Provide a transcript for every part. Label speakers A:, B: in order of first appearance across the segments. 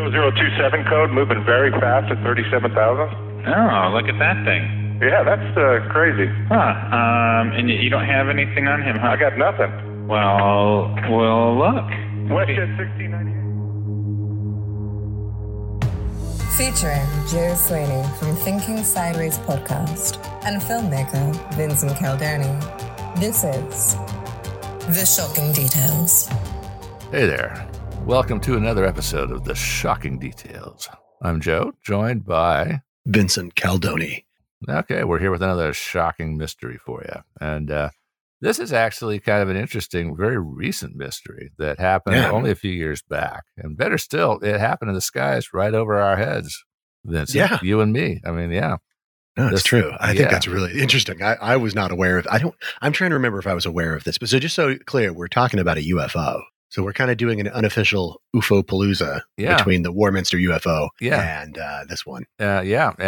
A: 0027 code moving very fast at 37,000.
B: Oh, look at that thing.
A: Yeah, that's crazy.
B: Huh. And you don't have anything on him, huh?
A: I got nothing.
B: Well, look.
A: WestJet 1698.
C: Featuring Joe Sweeney from Thinking Sideways podcast and filmmaker Vincent Caldoni. This is The Shocking Details.
D: Hey there. Welcome to another episode of The Shocking Details. I'm Joe, joined by
E: Vincent Caldoni.
D: Okay, we're here with another shocking mystery for you. And this is actually kind of an interesting, very recent mystery that happened only a few years back. And better still, it happened in the skies right over our heads, Vincent.
E: Yeah.
D: You and me. I mean, yeah.
E: No, it's true. I think that's really interesting. I was not aware of, I'm trying to remember if I was aware of this, but so just so clear, we're talking about a UFO. So we're kind of doing an unofficial UFO palooza between the Warminster UFO and this one.
D: And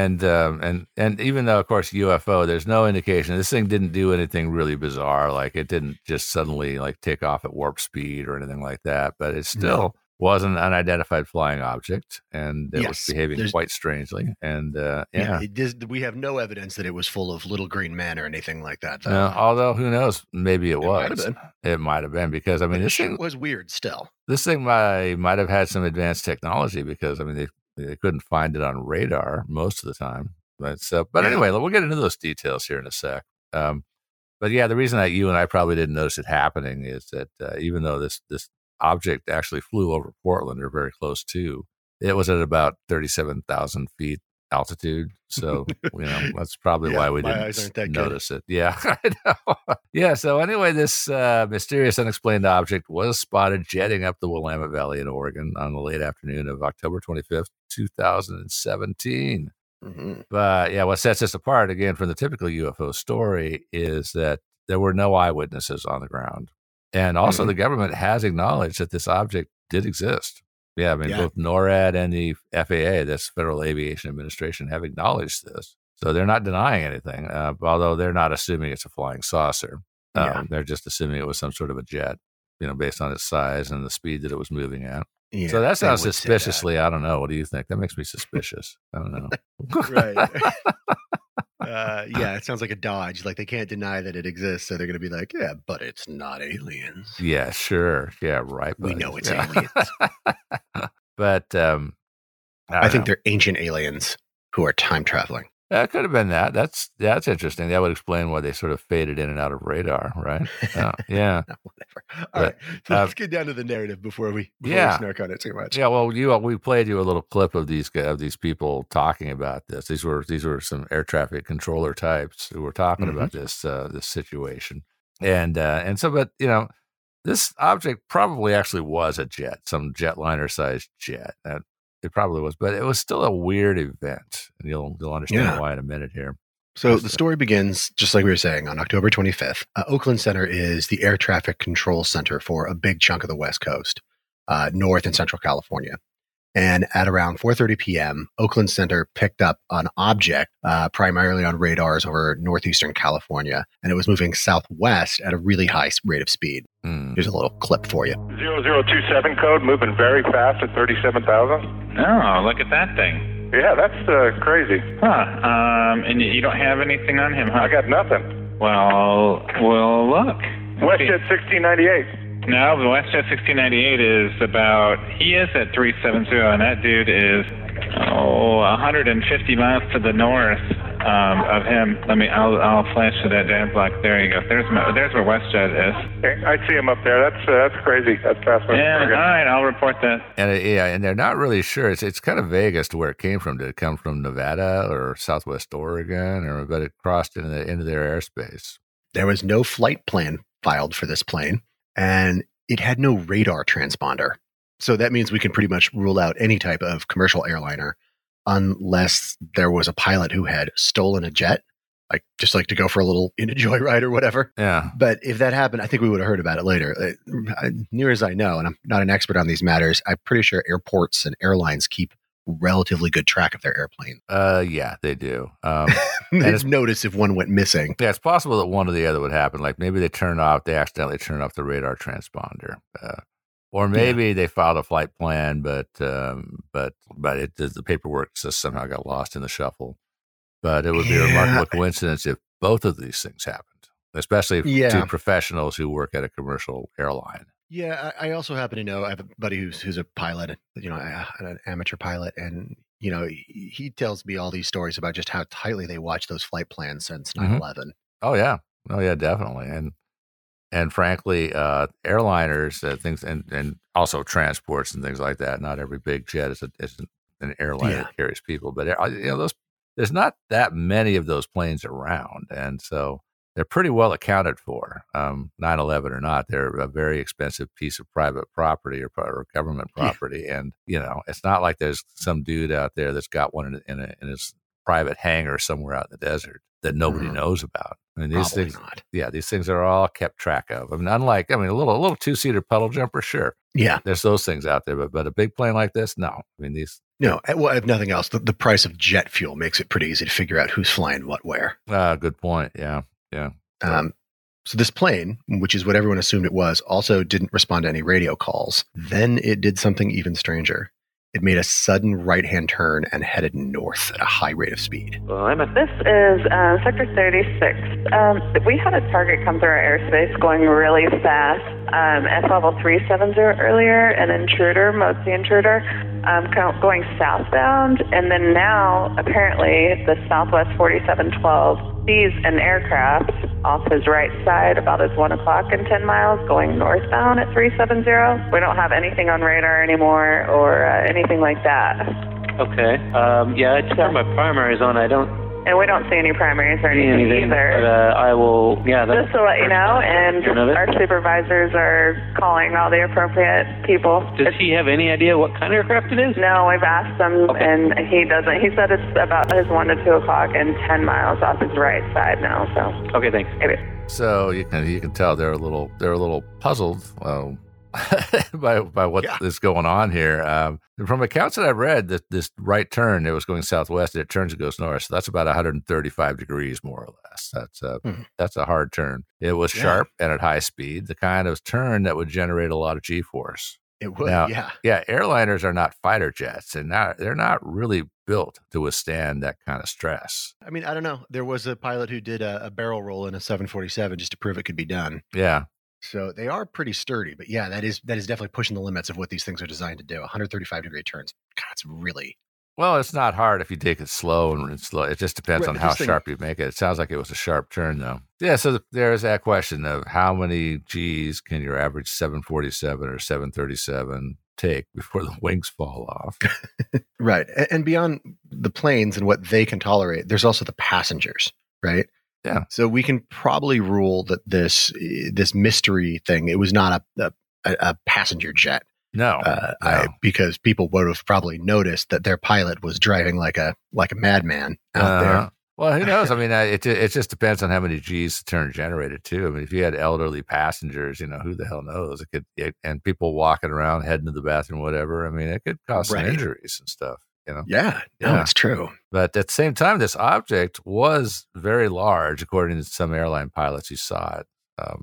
D: even though, of course, UFO, there's no indication. This thing didn't do anything really bizarre. Like it didn't just suddenly like take off at warp speed or anything like that. But it still was an unidentified flying object, and it was behaving quite strangely. And
E: we have no evidence that it was full of little green men or anything like that.
D: Although who knows, maybe it was. It might have been because this thing
E: was weird. Still,
D: this thing might have had some advanced technology because they couldn't find it on radar most of the time. But anyway, we'll get into those details here in a sec. But yeah, the reason that you and I probably didn't notice it happening is that even though this object actually flew over Portland or very close to, it was at about 37,000 feet altitude. So, that's probably why we didn't notice it. Yeah, I know. Yeah. So anyway, this mysterious unexplained object was spotted jetting up the Willamette Valley in Oregon on the late afternoon of October 25th, 2017. Mm-hmm. But yeah, what sets this apart again from the typical UFO story is that there were no eyewitnesses on the ground. And also the government has acknowledged that this object did exist. Yeah, both NORAD and the FAA, that's Federal Aviation Administration, have acknowledged this. So they're not denying anything, although they're not assuming it's a flying saucer. They're just assuming it was some sort of a jet, based on its size and the speed that it was moving at. Yeah, so that sounds suspiciously, I don't know. What do you think? That makes me suspicious. I don't know.
E: Right. It sounds like a dodge. Like they can't deny that it exists, so they're going to be like, "Yeah, but it's not aliens."
D: Yeah, sure. Yeah, right.
E: We know it's aliens.
D: But
E: I think they're ancient aliens who are time traveling.
D: That could have been that. That's interesting. That would explain why they sort of faded in and out of radar, right? Yeah.
E: Whatever. All right. So let's get down to the narrative before we snark on it too much.
D: Yeah. Well, we played you a little clip of these people talking about this. These were some air traffic controller types who were talking about this situation, and so, but this object probably actually was a jet, some jetliner sized jet. It probably was, but it was still a weird event, and you'll understand why in a minute here.
E: So the story begins, just like we were saying, on October 25th. Oakland Center is the air traffic control center for a big chunk of the West Coast, North and Central California. And at around 4:30 p.m., Oakland Center picked up an object, primarily on radars over northeastern California, and it was moving southwest at a really high rate of speed. Here's a little clip for you.
A: 0027 code moving very fast at 37,000.
B: Oh, look at that thing.
A: Yeah, that's crazy.
B: Huh. And you don't have anything on him, huh?
A: I got nothing.
B: Well, look.
A: WestJet 1698.
B: No, the WestJet 1698 he is at 370, and that dude is 150 miles to the north of him. I'll flash to that data block. There you go. There's where WestJet is.
A: Okay, I see him up there. That's crazy. That's fast.
B: Yeah, all right, I'll report that.
D: And they're not really sure. It's kind of vague as to where it came from. Did it come from Nevada or Southwest Oregon, but it crossed into their airspace?
E: There was no flight plan filed for this plane, and it had no radar transponder. So that means we can pretty much rule out any type of commercial airliner unless there was a pilot who had stolen a jet, just to go for a little in a joyride or whatever.
D: Yeah.
E: But if that happened, I think we would have heard about it later. Near as I know, and I'm not an expert on these matters, I'm pretty sure airports and airlines keep relatively good track of their airplane.
D: Yeah, they do.
E: They'd notice if one went missing.
D: Yeah, it's possible that one or the other would happen. Like maybe they accidentally turn off the radar transponder. Or maybe they filed a flight plan, but the paperwork just somehow got lost in the shuffle. But it would be a remarkable coincidence if both of these things happened, especially to professionals who work at a commercial airline.
E: Yeah, I also happen to know, I have a buddy who's a pilot, an amateur pilot, and he tells me all these stories about just how tightly they watch those flight plans since 9/11.
D: Oh yeah, definitely, and frankly, airliners, things, and also transports and things like that. Not every big jet is an airline that carries people, but there's not that many of those planes around, and so they're pretty well accounted for. 9/11 or not, they're a very expensive piece of private property or government property, and it's not like there's some dude out there that's got one in his private hangar somewhere out in the desert that nobody knows about. I mean, these things, these things are all kept track of. I mean, unlike, a little two-seater puddle jumper, sure. Yeah. There's those things out there, but a big plane like this, no. I mean, these.
E: No, well, if nothing else, the price of jet fuel makes it pretty easy to figure out who's flying what where.
D: Good point. Yeah.
E: So this plane, which is what everyone assumed it was, also didn't respond to any radio calls. Then it did something even stranger. It made a sudden right-hand turn and headed north at a high rate of speed.
F: This is Sector 36. We had a target come through our airspace going really fast. S-level 370 earlier, an intruder, mostly intruder, going southbound. And then now, apparently, the Southwest 4712 sees an aircraft off his right side about as 1 o'clock and 10 miles going northbound at 370. We don't have anything on radar anymore or anything like that.
G: Okay. I just have my primary zone.
F: And we don't see any primaries or anything either.
G: But I will,
F: just to let you know, and our supervisors are calling all the appropriate people.
G: Does he have any idea what kind of aircraft it is?
F: No, we've asked him, and he doesn't. He said it's about his 1 to 2 o'clock and 10 miles off his right side now. So
G: okay, thanks.
F: Maybe.
D: So you can tell they're a little puzzled by what is going on here. From accounts that I've read, that this right turn, it was going southwest, and it turns and goes north. So that's about 135 degrees, more or less. That's a hard turn. It was sharp and at high speed, the kind of turn that would generate a lot of G-force.
E: It would,
D: yeah. Airliners are not fighter jets, and they're not really built to withstand that kind of stress.
E: I mean, I don't know. There was a pilot who did a barrel roll in a 747 just to prove it could be done.
D: Yeah.
E: So they are pretty sturdy, but yeah, that is definitely pushing the limits of what these things are designed to do. 135 degree turns. God, it's really.
D: Well, it's not hard if you take it slow and slow. It just depends on how sharp you make it. It sounds like it was a sharp turn, though. Yeah, so there's that question of how many Gs can your average 747 or 737 take before the wings fall off?
E: Right. And beyond the planes and what they can tolerate, there's also the passengers, right?
D: Yeah.
E: So we can probably rule that this mystery thing, it was not a passenger jet.
D: No,
E: because people would have probably noticed that their pilot was driving like a madman out there.
D: Well, who knows? I mean, it just depends on how many G's the turn generated too. I mean, if you had elderly passengers, who the hell knows? And people walking around, heading to the bathroom, whatever. I mean, it could cause some injuries and stuff.
E: Yeah, it's true.
D: But at the same time, this object was very large, according to some airline pilots who saw it.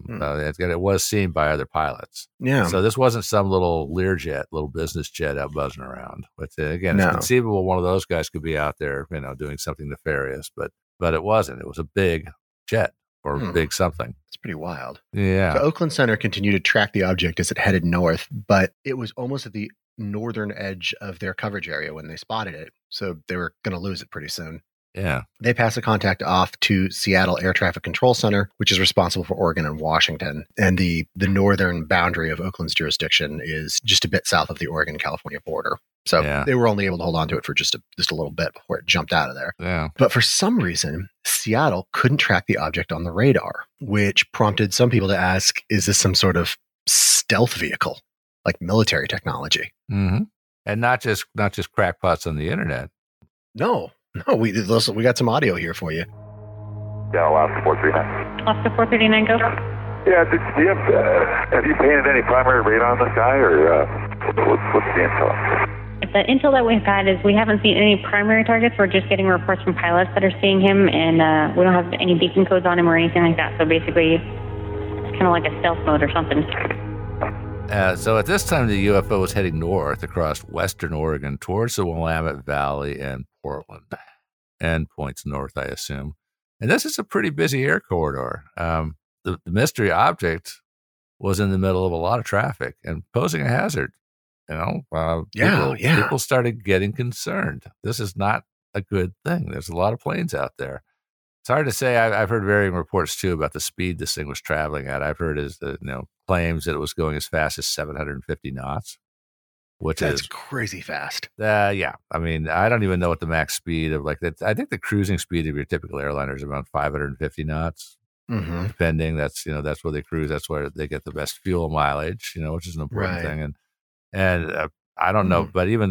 D: It was seen by other pilots.
E: Yeah.
D: So this wasn't some little Learjet, little business jet out buzzing around. But again, it's conceivable one of those guys could be out there, doing something nefarious. But it wasn't. It was a big jet or big something.
E: It's pretty wild.
D: Yeah.
E: So Oakland Center continued to track the object as it headed north, but it was almost at the northern edge of their coverage area when they spotted it. So they were going to lose it pretty soon.
D: Yeah.
E: They pass a contact off to Seattle Air Traffic Control Center, which is responsible for Oregon and Washington. And the northern boundary of Oakland's jurisdiction is just a bit south of the Oregon-California border. So they were only able to hold on to it for just a little bit before it jumped out of there.
D: Yeah.
E: But for some reason, Seattle couldn't track the object on the radar, which prompted some people to ask, is this some sort of stealth vehicle, like military technology?
D: Mm-hmm. And not just crackpots on the internet.
E: No, we got some audio here for you.
A: Yeah, Alaska 439.
H: Alaska 439, go.
A: Yeah, do you have you painted any primary radar on this guy, or what's the intel?
H: The intel that we've got is we haven't seen any primary targets. We're just getting reports from pilots that are seeing him, and we don't have any beacon codes on him or anything like that. So basically, it's kind of like a stealth mode or something.
D: So at this time, the UFO was heading north across western Oregon towards the Willamette Valley and Portland, and points north, I assume. And this is a pretty busy air corridor. The mystery object was in the middle of a lot of traffic and posing a hazard. People started getting concerned. This is not a good thing. There's a lot of planes out there. It's hard to say. I've heard varying reports too about the speed this thing was traveling at. I've heard claims that it was going as fast as 750 knots, which
E: That's
D: is
E: crazy fast.
D: Yeah. I mean, I don't even know what the max speed of that. I think the cruising speed of your typical airliner is around 550 knots.
E: Mm-hmm.
D: Depending, that's where they cruise. That's where they get the best fuel mileage. Which is an important thing. And I don't know, but even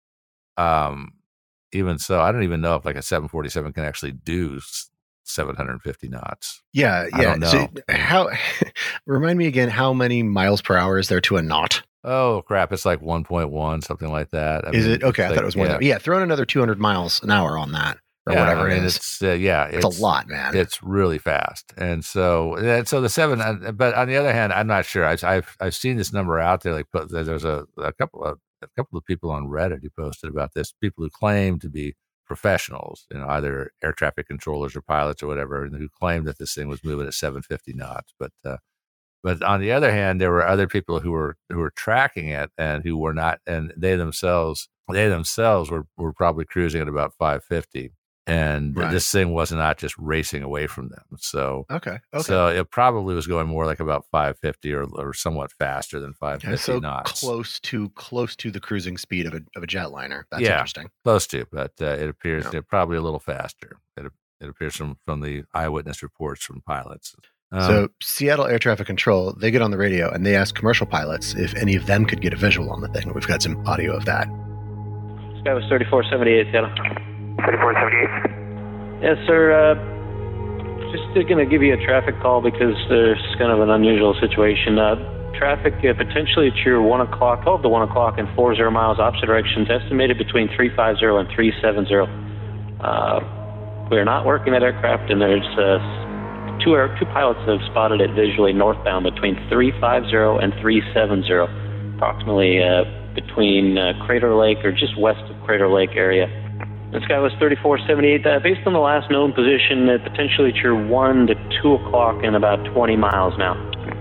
D: so, I don't even know if like a 747 can actually do 750 knots.
E: Yeah.
D: I don't know.
E: So how? Remind me again, how many miles per hour is there to a knot?
D: Oh crap! It's like 1.1, something like that.
E: Is it okay? I thought it was more. Yeah, throw in another 200 miles an hour on that, or whatever it is.
D: It's
E: a lot, man.
D: It's really fast, and so the 7. But on the other hand, I'm not sure. I've seen this number out there. Like, there's a couple of people on Reddit who posted about this. People who claim to be professionals, either air traffic controllers or pilots or whatever, and who claimed that this thing was moving at 750 knots. But on the other hand, there were other people who were tracking it and who were not, and they themselves were probably cruising at about 550, and this thing was not just racing away from them. So so it probably was going more like about 550 or somewhat faster than 550 knots.
E: Close to the cruising speed of a jetliner. That's interesting.
D: Close to, but it appears probably a little faster. It appears from the eyewitness reports from pilots.
E: So Seattle Air Traffic Control, they get on the radio and they ask commercial pilots if any of them could get a visual on the thing. We've got some audio of that.
G: Sky was 3478, Seattle.
A: 3478?
G: Yes, sir. Just going to give you a traffic call because there's kind of an unusual situation. Traffic potentially at your 12 to 1 o'clock and 40 miles opposite directions, estimated between 350 and 370. We're not working that aircraft, and there's two pilots have spotted it visually northbound between 350 and 370, approximately between Crater Lake or just west of Crater Lake area. This guy was 3478. Based on the last known position, potentially at your 1 to 2 o'clock and about 20 miles now.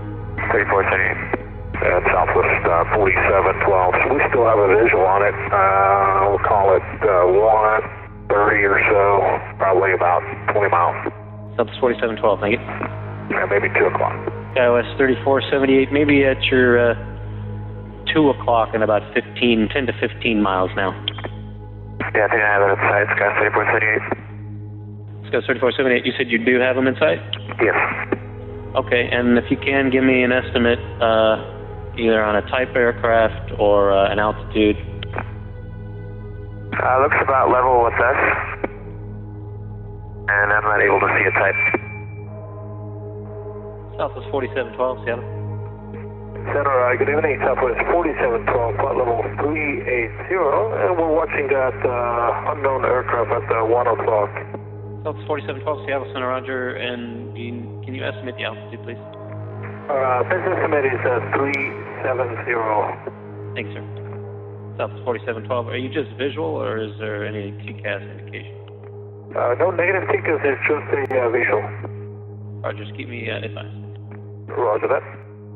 A: 3478. Southwest 4712. So we still have a visual on it. We'll call it 130 or so, probably about 20 miles.
G: Southwest 4712, thank you.
A: Yeah, maybe 2 o'clock.
G: Skywest 3478, maybe at your 2 o'clock and about 10 to 15 miles now.
A: Yeah, I think I have it inside, Sky 3478.
G: Sky 3478, you said you do have them in sight?
A: Yes.
G: Okay, and if you can give me an estimate, either on a type aircraft or an altitude.
A: Looks about level with us. And I'm not able to see a type.
G: Southwest 4712, Seattle.
A: Center, good evening. Southwest 4712, flight level 380, and we're watching that unknown aircraft at 1 o'clock.
G: Southwest 4712, Seattle Center, Roger, and can you estimate the altitude, please?
A: Best estimate is 370.
G: Thanks, sir. Southwest 4712, are you just visual, or is there any TCAS indication?
A: No negative tickets, it's just a visual.
G: Roger, just keep me advised.
A: Roger that.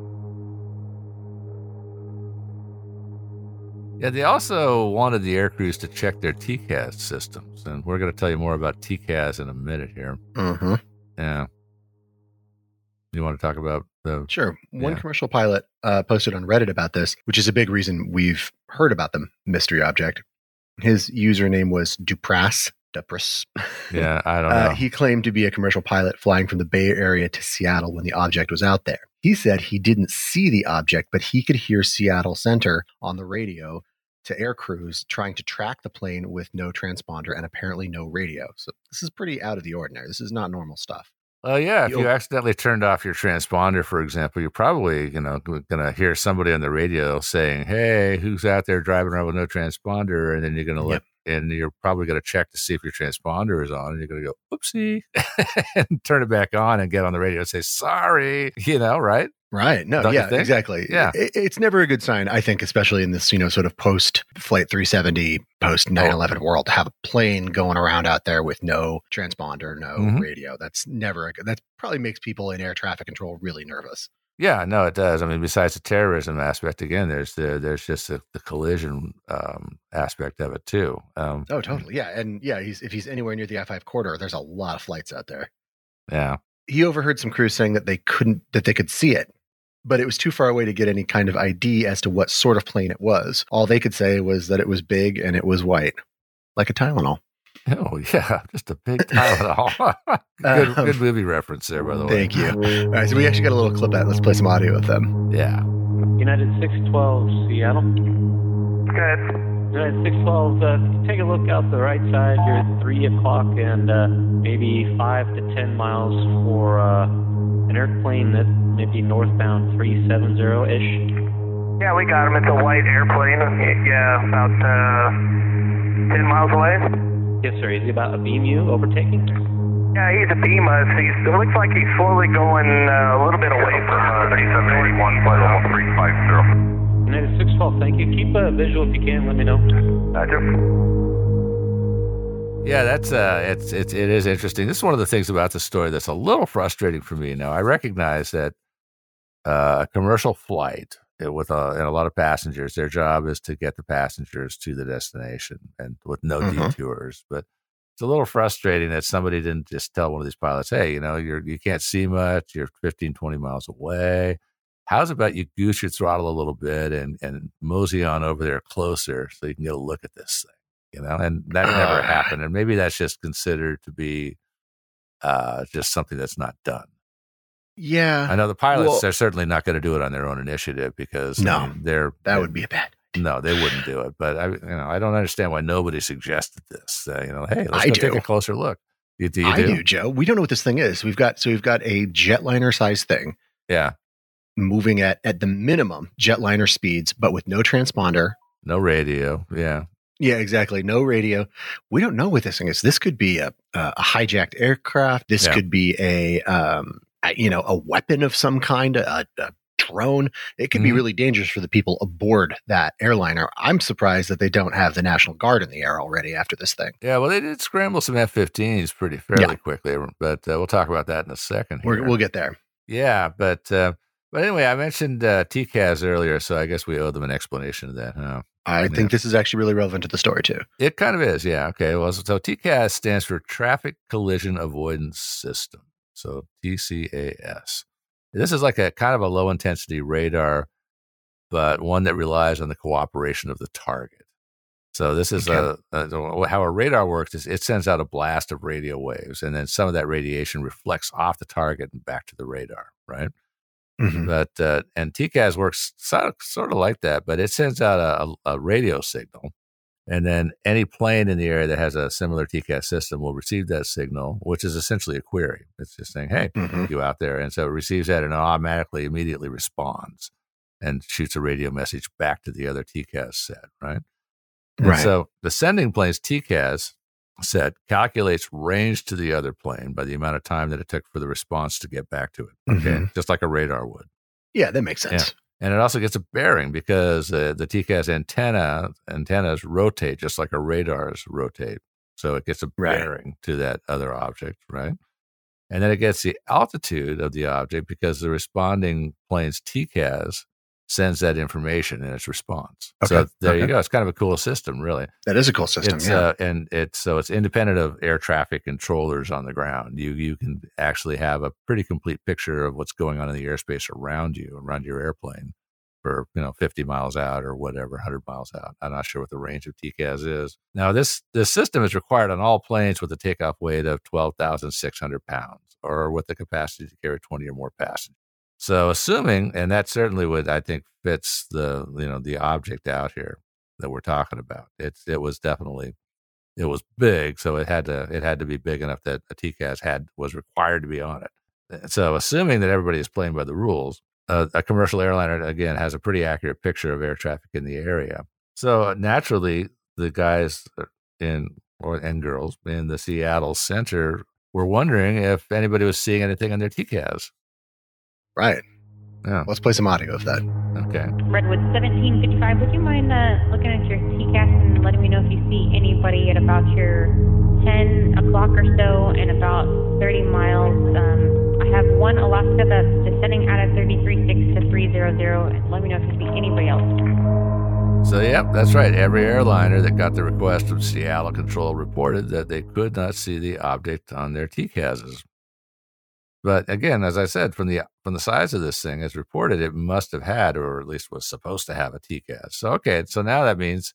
D: Yeah, they also wanted the air crews to check their TCAS systems, and we're going to tell you more about TCAS in a minute here.
E: Mm-hmm.
D: Yeah. You want to talk about the...
E: Sure. One commercial pilot posted on Reddit about this, which is a big reason we've heard about the mystery object. His username was Dupras.
D: Yeah, I don't know.
E: He claimed to be a commercial pilot flying from the Bay Area to Seattle when the object was out there. He said he didn't see the object, but he could hear Seattle Center on the radio to air crews trying to track the plane with no transponder and apparently no radio. So this is pretty out of the ordinary. This is not normal stuff.
D: If you accidentally turned off your transponder, for example, you're probably going to hear somebody on the radio saying, "Hey, who's out there driving around with no transponder?" And then you're going to look and you're probably going to check to see if your transponder is on, and you're going to go, oopsie, and turn it back on and get on the radio and say, sorry, right?
E: Right. No,
D: Don't you
E: yeah,
D: think?
E: exactly.
D: Yeah.
E: It's never a good sign, I think, especially in this, sort of post Flight 370, post 9/11 world, to have a plane going around out there with no transponder, no radio. That's never that probably makes people in air traffic control really nervous.
D: Yeah, no, it does. I mean, besides the terrorism aspect, again, there's just the collision aspect of it too.
E: Oh, totally. Yeah. And yeah, if he's anywhere near the I-5 corridor, there's a lot of flights out there.
D: Yeah.
E: He overheard some crews saying that they could see it, but it was too far away to get any kind of ID as to what sort of plane it was. All they could say was that it was big and it was white, like a Tylenol.
D: Oh, yeah, just a big Tylenol. good movie reference there, by the way.
E: Thank you. All right, so we actually got a little clip out. Let's play some audio with them.
D: Yeah.
G: United 612, Seattle.
A: Good.
G: United 612, take a look out the right side. You're at 3 o'clock and maybe 5 to 10 miles for an airplane that may be northbound 370-ish.
A: Yeah, we got him. It's a white airplane. Yeah, about 10 miles away.
G: Yes, sir. Is he about a BMU overtaking?
A: Yeah, he's a Beamer. It looks like he's slowly going a little bit away from 3781, flight level 350.
G: United 612, thank you. Keep a visual if you can. Let me know.
A: Roger.
D: Yeah, that's it is interesting. This is one of the things about the story that's a little frustrating for me. Now, I recognize that a commercial flight with and a lot of passengers, their job is to get the passengers to the destination and with no detours. But it's a little frustrating that somebody didn't just tell one of these pilots, hey, you can't see much, you're 15, 20 miles away. How's about you goose your throttle a little bit and mosey on over there closer so you can get a look at this thing, And that never happened. And maybe that's just considered to be just something that's not done.
E: Yeah.
D: I know the pilots are certainly not going to do it on their own initiative because
E: that would be a bad.
D: No, they wouldn't do it. But I don't understand why nobody suggested this. Hey, let's go take a closer look. I
E: do, Joe. We don't know what this thing is. We've got a jetliner size thing.
D: Yeah.
E: Moving at the minimum jetliner speeds, but with no transponder,
D: no radio. Yeah.
E: Yeah, exactly. No radio. We don't know what this thing is. This could be a hijacked aircraft. This could be a weapon of some kind, a drone. It could be really dangerous for the people aboard that airliner. I'm surprised that they don't have the National Guard in the air already after this thing.
D: Yeah, well, they did scramble some F-15s fairly quickly, but we'll talk about that in a second.
E: We'll get there.
D: Yeah, but anyway, I mentioned TCAS earlier, so I guess we owe them an explanation of that. Huh?
E: I think this is actually really relevant to the story, too.
D: It kind of is, yeah. Okay, well, so TCAS stands for Traffic Collision Avoidance System, so TCAS. This is like a kind of a low-intensity radar, but one that relies on the cooperation of the target. So this is how a radar works is it sends out a blast of radio waves, and then some of that radiation reflects off the target and back to the radar, right? Mm-hmm. But and TCAS works sort of like that, but it sends out a radio signal, and then any plane in the area that has a similar TCAS system will receive that signal, which is essentially a query. It's just saying, "Hey, you out there?" And so it receives that and automatically, immediately responds and shoots a radio message back to the other TCAS set, right? And so the sending plane's TCAS set calculates range to the other plane by the amount of time that it took for the response to get back to it. Okay, just like a radar would.
E: Yeah, that makes sense.
D: Yeah. And it also gets a bearing because the TCAS antennas rotate just like a radar's rotate. So it gets a bearing to that other object, right? And then it gets the altitude of the object because the responding plane's TCAS sends that information in its response. Okay. So there you go. It's kind of a cool system, really.
E: That is a cool system,
D: and it's independent of air traffic controllers on the ground. You can actually have a pretty complete picture of what's going on in the airspace around you, around your airplane for 50 miles out or whatever, 100 miles out. I'm not sure what the range of TCAS is. Now, this system is required on all planes with a takeoff weight of 12,600 pounds or with the capacity to carry 20 or more passengers. So assuming, and that certainly would, I think, fits the object out here that we're talking about. It was big, so it had to be big enough that a TCAS was required to be on it. So assuming that everybody is playing by the rules, a commercial airliner again has a pretty accurate picture of air traffic in the area. So naturally, the guys and girls in the Seattle Center were wondering if anybody was seeing anything on their TCAS.
E: Right.
D: Yeah.
E: Let's play some audio of that.
D: Okay.
H: Redwood 1755, would you mind looking at your TCAS and letting me know if you see anybody at about your 10 o'clock or so and about 30 miles? I have one Alaska that's descending out of 33.6 to 300, and let me know if you see anybody else.
D: So, yeah, that's right. Every airliner that got the request from Seattle Control reported that they could not see the object on their TCASs. But again, as I said, from the size of this thing, as reported, it must have had, or at least was supposed to have, a TCAS. So, okay, so now that means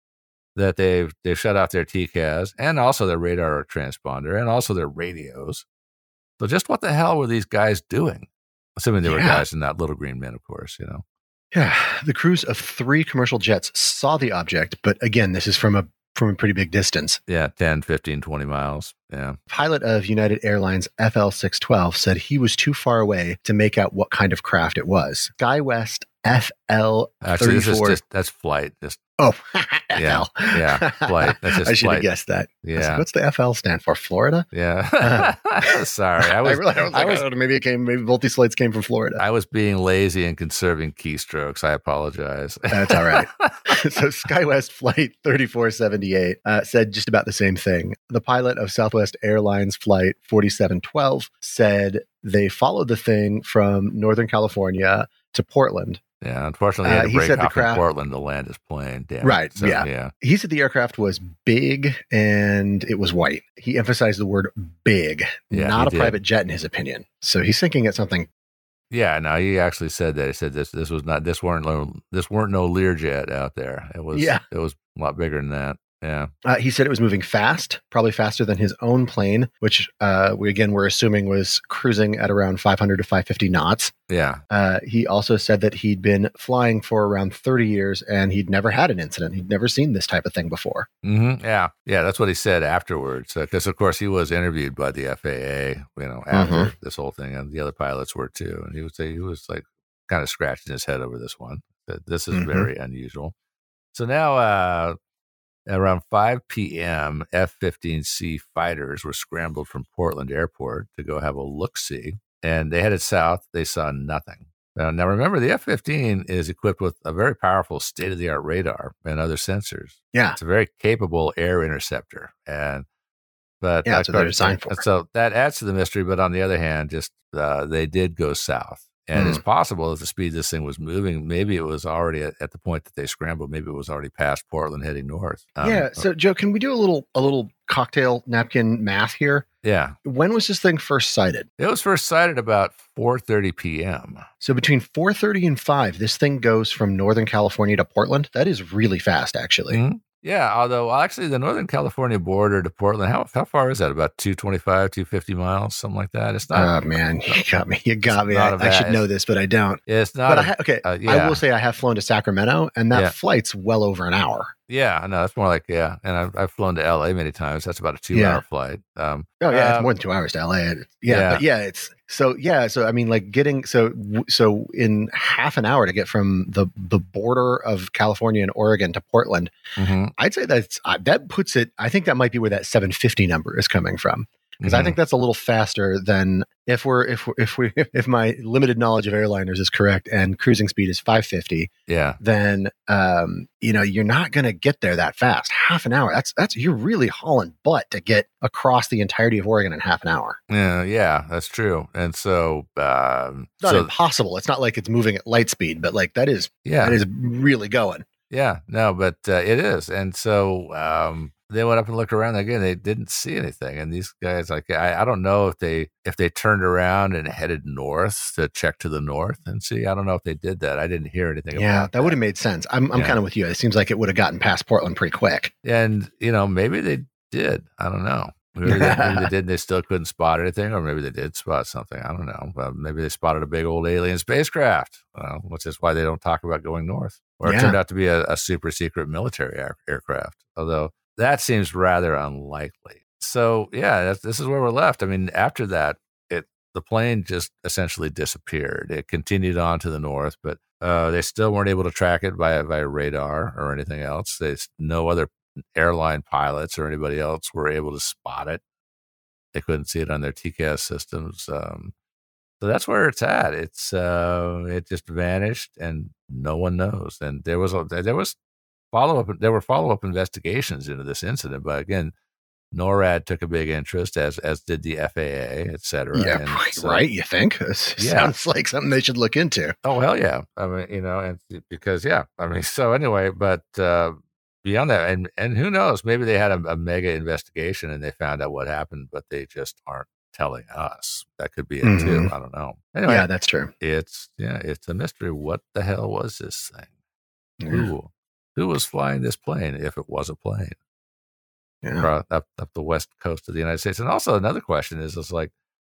D: that they've shut off their TCAS and also their radar transponder and also their radios. So just what the hell were these guys doing? Assuming they were guys and not little green men, of course, you know.
E: Yeah, the crews of 3 commercial jets saw the object, but again, this is from a pretty big distance.
D: Yeah, 10, 15, 20 miles. Yeah.
E: Pilot of United Airlines FL612 said he was too far away to make out what kind of craft it was. SkyWest FL34.
D: Actually, that's flight.
E: Oh,
D: yeah,
E: FL.
D: Yeah, flight. That's just
E: I should
D: flight.
E: have guessed that.
D: Yeah.
E: What's the FL stand for? Florida?
D: Yeah. Sorry. I was
E: maybe both these flights came from Florida.
D: I was being lazy and conserving keystrokes. I apologize.
E: That's all right. So SkyWest Flight 3478 said just about the same thing. The pilot of Southwest Airlines Flight 4712 said they followed the thing from Northern California to Portland.
D: Yeah, unfortunately, he had to break off in Portland to land his plane. Damn
E: right,
D: so,
E: yeah. He said the aircraft was big and it was white. He emphasized the word big, not a private jet in his opinion. So he's thinking it's something.
D: Yeah, no, he actually said that. He said this weren't no Learjet out there. It was a lot bigger than that. Yeah.
E: He said it was moving fast, probably faster than his own plane, which we're assuming was cruising at around 500 to 550 knots.
D: Yeah.
E: He also said that he'd been flying for around 30 years and he'd never had an incident. He'd never seen this type of thing before.
D: Mm-hmm. Yeah. Yeah. That's what he said afterwards. Because, of course, he was interviewed by the FAA, after this whole thing, and the other pilots were too. And he would say he was like kind of scratching his head over this one. That this is very unusual. So now, around 5 p.m., F-15C fighters were scrambled from Portland Airport to go have a look-see, and they headed south. They saw nothing. Now remember, the F-15 is equipped with a very powerful state-of-the-art radar and other sensors.
E: Yeah.
D: It's a very capable air interceptor. But
E: that's what they're designed for.
D: So that adds to the mystery, but on the other hand, they did go south. And it's possible at the speed this thing was moving, maybe it was already at the point that they scrambled, maybe it was already past Portland heading north.
E: So Joe, can we do a little cocktail napkin math here?
D: Yeah.
E: When was this thing first sighted?
D: It was first sighted about 4:30 p.m.
E: So between 4:30 and 5, this thing goes from Northern California to Portland. That is really fast, actually.
D: Mm-hmm. Yeah, although actually the Northern California border to Portland, how far is that? About 225, 250 miles, something like that? It's not.
E: Oh, man, you got me. I should know this, but I don't.
D: It's not.
E: I will say I have flown to Sacramento, and that flight's well over an hour.
D: Yeah, no, that's more like, and I've flown to LA many times. That's about a 2-hour flight.
E: It's more than 2 hours to LA. So I mean, like getting so in half an hour to get from the border of California and Oregon to Portland, I'd say that puts it. I think that might be where that 750 number is coming from. Because I think that's a little faster than if my limited knowledge of airliners is correct and cruising speed is 550.
D: Yeah.
E: Then you're not going to get there that fast. Half an hour. That's you're really hauling butt to get across the entirety of Oregon in half an hour.
D: Yeah, that's true. And so
E: it's not impossible. It's not like it's moving at light speed, but like that is really going.
D: Yeah. No, but it is. And so they went up and looked around again. They didn't see anything. And these guys, like, I don't know if they turned around and headed north to check to the north and see. I don't know if they did that. I didn't hear anything about that.
E: Yeah, that would have made sense. I'm kind of with you. It seems like it would have gotten past Portland pretty quick.
D: And, maybe they did. I don't know. Maybe they did. They still couldn't spot anything, or maybe they did spot something. I don't know. But maybe they spotted a big old alien spacecraft, which is why they don't talk about going north. Or it turned out to be a super secret military aircraft, although that seems rather unlikely. So, this is where we're left. I mean, after that, the plane just essentially disappeared. It continued on to the north, but they still weren't able to track it via radar or anything else. There's no other airline pilots or anybody else were able to spot it. They couldn't see it on their TCAS systems. So that's where it's at. It just vanished, and no one knows. And there were follow-up investigations into this incident, but again, NORAD took a big interest, as did the FAA, et cetera.
E: Yeah, right. You think? Sounds like something they should look into.
D: Oh, hell yeah. I mean, and because, so anyway, but beyond that, and who knows, maybe they had a mega investigation and they found out what happened, but they just aren't telling us. That could be it too. I don't know. Anyway,
E: yeah, that's true.
D: It's a mystery. What the hell was this thing? Yeah. Who was flying this plane, if it was a plane? Yeah. Up the west coast of the United States. And also another question is like,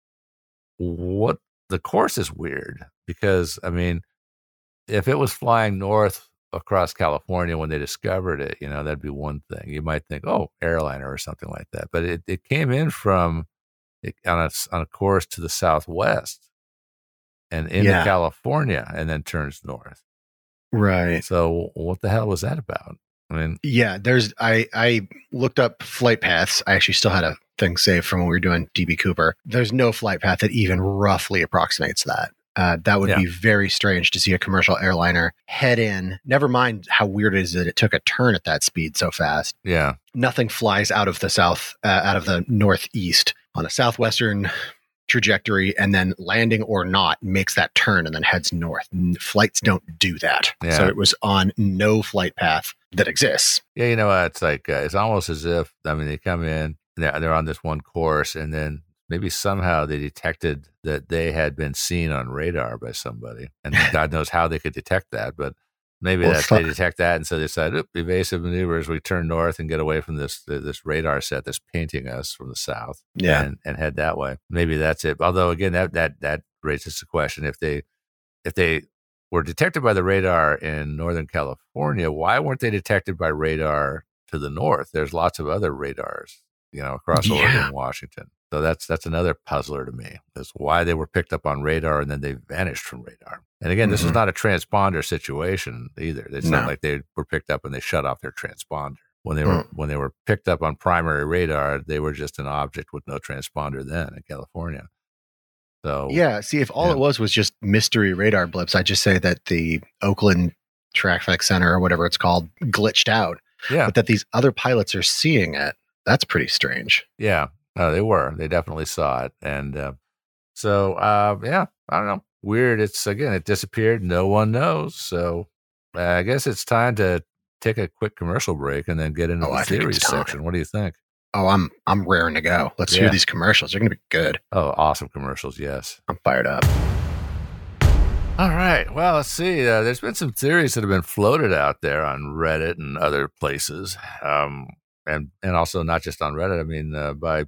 D: what the course is weird, because I mean, if it was flying north across California when they discovered it, that'd be one thing. You might think, oh, airliner or something like that. But it came in from on a course to the southwest and into California, and then turns north. Right. So what the hell was that about? I mean,
E: yeah, I looked up flight paths. I actually still had a thing saved from when we were doing DB Cooper. There's no flight path that even roughly approximates that. That would be very strange to see a commercial airliner head in. Never mind how weird it is that it took a turn at that speed so fast.
D: Yeah.
E: Nothing flies out of the northeast on a southwestern trajectory, and then landing or not makes that turn and then heads north. Flights don't do that. Yeah. So it was on no flight path that exists.
D: Yeah, it's like it's almost as if, they come in, they're on this one course, and then maybe somehow they detected that they had been seen on radar by somebody, and God knows how they could detect that, but maybe they detect that, and so they decide, evasive maneuvers, we turn north and get away from this radar set that's painting us from the south, and head that way. Maybe that's it. Although again, that raises the question: if they were detected by the radar in Northern California, why weren't they detected by radar to the north? There's lots of other radars, across Oregon and Washington. So that's another puzzler to me, is why they were picked up on radar and then they vanished from radar. And again, this is not a transponder situation either. It's not like they were picked up and they shut off their transponder. When they were picked up on primary radar, they were just an object with no transponder then in California. So
E: see, if all it was just mystery radar blips, I'd just say that the Oakland Traffic Center or whatever it's called glitched out. Yeah. But that these other pilots are seeing it, that's pretty strange.
D: Yeah. They were. They definitely saw it. And I don't know. Weird. It disappeared. No one knows. So I guess it's time to take a quick commercial break and then get into the theories section. What do you think?
E: Oh, I'm raring to go. Let's hear these commercials. They're going to be good.
D: Oh, awesome commercials. Yes.
E: I'm fired up.
D: All right. Well, let's see. There's been some theories that have been floated out there on Reddit and other places. And also not just on Reddit. I mean, by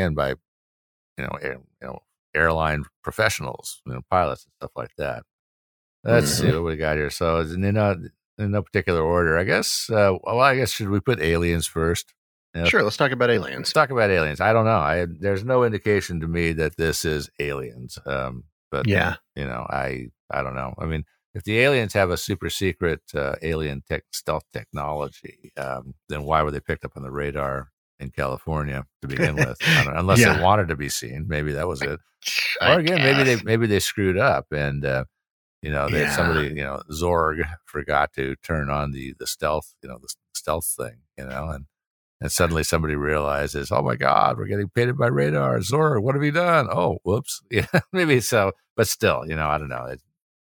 D: airline professionals, pilots and stuff like that. Let's see what we got here. So in no particular order, I guess. Should we put aliens first?
E: Sure. Let's talk about aliens.
D: Let's talk about aliens. I don't know. There's no indication to me that this is aliens. But I don't know. I mean, if the aliens have a super secret alien stealth technology, then why were they picked up on the radar in California to begin with? I don't know, unless they wanted to be seen. Maybe that was it. Or again, maybe they screwed up and somebody Zorg forgot to turn on the stealth the stealth thing and suddenly somebody realizes, oh my God, we're getting painted by radar. Zorg, what have you done? Oh, whoops. Yeah, maybe so, but still, I don't know.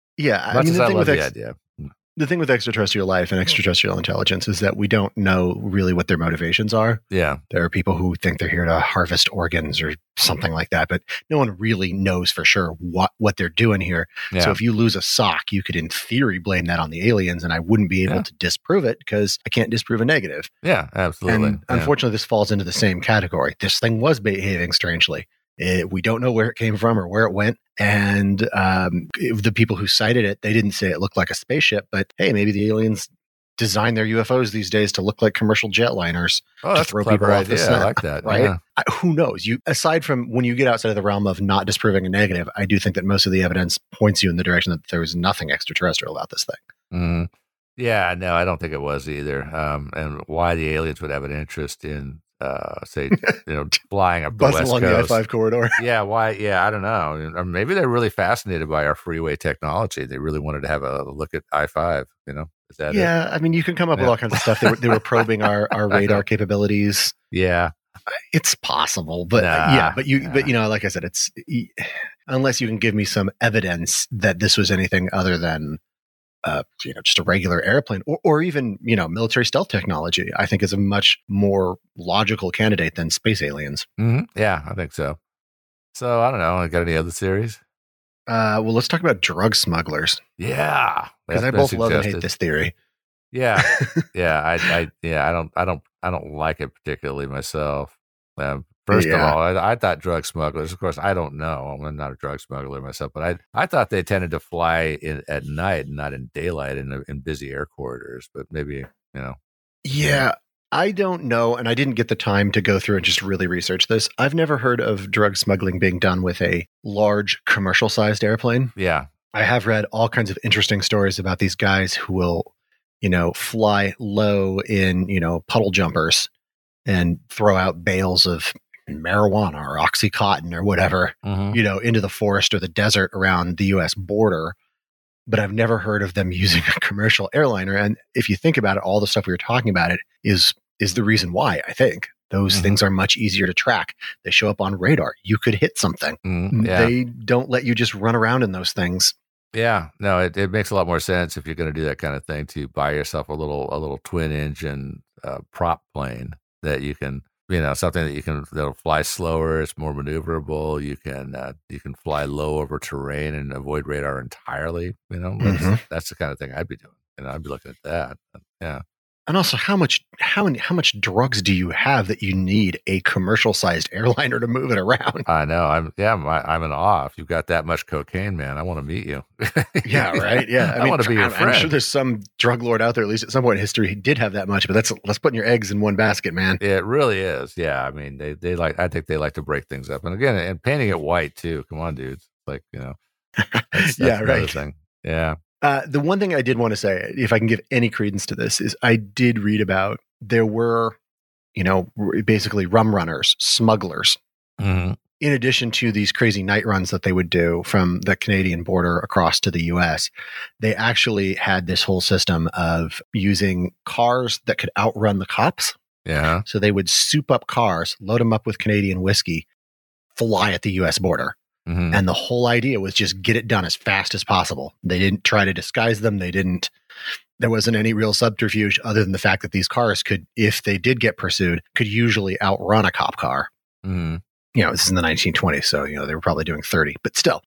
E: The thing with extraterrestrial life and extraterrestrial intelligence is that we don't know really what their motivations are.
D: Yeah.
E: There are people who think they're here to harvest organs or something like that, but no one really knows for sure what they're doing here. Yeah. So if you lose a sock, you could in theory blame that on the aliens, and I wouldn't be able to disprove it because I can't disprove a negative.
D: Yeah, absolutely.
E: And unfortunately, this falls into the same category. This thing was behaving strangely. We don't know where it came from or where it went. And the people who cited it, they didn't say it looked like a spaceship, but hey, maybe the aliens design their UFOs these days to look like commercial jetliners to throw people off the set.
D: I like that.
E: Right? Yeah. Who knows? Aside from when you get outside of the realm of not disproving a negative, I do think that most of the evidence points you in the direction that there was nothing extraterrestrial about this thing.
D: Mm-hmm. Yeah, no, I don't think it was either. And why the aliens would have an interest in, say, flying up the
E: Bus
D: West
E: along
D: Coast.
E: the I-5 corridor.
D: Yeah, why? Yeah, I don't know. Or maybe they're really fascinated by our freeway technology. They really wanted to have a look at I-5. Is that it?
E: Yeah, I mean, you can come up with all kinds of stuff. They were probing our radar capabilities.
D: Yeah,
E: it's possible, but like I said, it's unless you can give me some evidence that this was anything other than just a regular airplane or even military stealth technology, I think is a much more logical candidate than space aliens.
D: Mm-hmm. Yeah, I think so. So I don't know. Got any other theories?
E: Well, let's talk about drug smugglers.
D: Yeah,
E: because I both love and hate this theory.
D: Yeah, yeah, I don't like it particularly myself. First of all, I thought drug smugglers. Of course, I don't know. I'm not a drug smuggler myself, but I thought they tended to fly at night, and not in daylight, in busy air corridors. But maybe
E: Yeah, I don't know, and I didn't get the time to go through and just really research this. I've never heard of drug smuggling being done with a large commercial-sized airplane.
D: Yeah,
E: I have read all kinds of interesting stories about these guys who will, fly low in, puddle jumpers and throw out bales of marijuana or Oxycontin or whatever, into the forest or the desert around the U.S. border. But I've never heard of them using a commercial airliner. And if you think about it, all the stuff we were talking about is the reason why. I think those things are much easier to track. They show up on radar. You could hit something. They don't let you just run around in those things.
D: Yeah, no, it makes a lot more sense if you're going to do that kind of thing to buy yourself a little twin engine prop plane that you can, something that'll fly slower. It's more maneuverable. You can fly low over terrain and avoid radar entirely. That's the kind of thing I'd be doing. I'd be looking at that. Yeah.
E: And also, how much drugs do you have that you need a commercial sized airliner to move it around?
D: I know. I'm in awe. If you've got that much cocaine, man, I want to meet you.
E: Yeah, right. Yeah,
D: I want to be your friend.
E: I'm sure there's some drug lord out there, at least at some point in history, who did have that much. But let's put your eggs in one basket, man.
D: It really is. Yeah, I mean, I think they like to break things up, and again, and painting it white too. Come on, dudes. Like that's
E: yeah, right.
D: Thing. Yeah.
E: The one thing I did want to say, if I can give any credence to this, is I did read about there were, basically rum runners, smugglers, in addition to these crazy night runs that they would do from the Canadian border across to the U.S. They actually had this whole system of using cars that could outrun the cops.
D: Yeah.
E: So they would soup up cars, load them up with Canadian whiskey, fly at the U.S. border. And the whole idea was just get it done as fast as possible. They didn't try to disguise them. There wasn't any real subterfuge other than the fact that these cars could, if they did get pursued, could usually outrun a cop car. This is in the 1920s, so, they were probably doing 30, but still.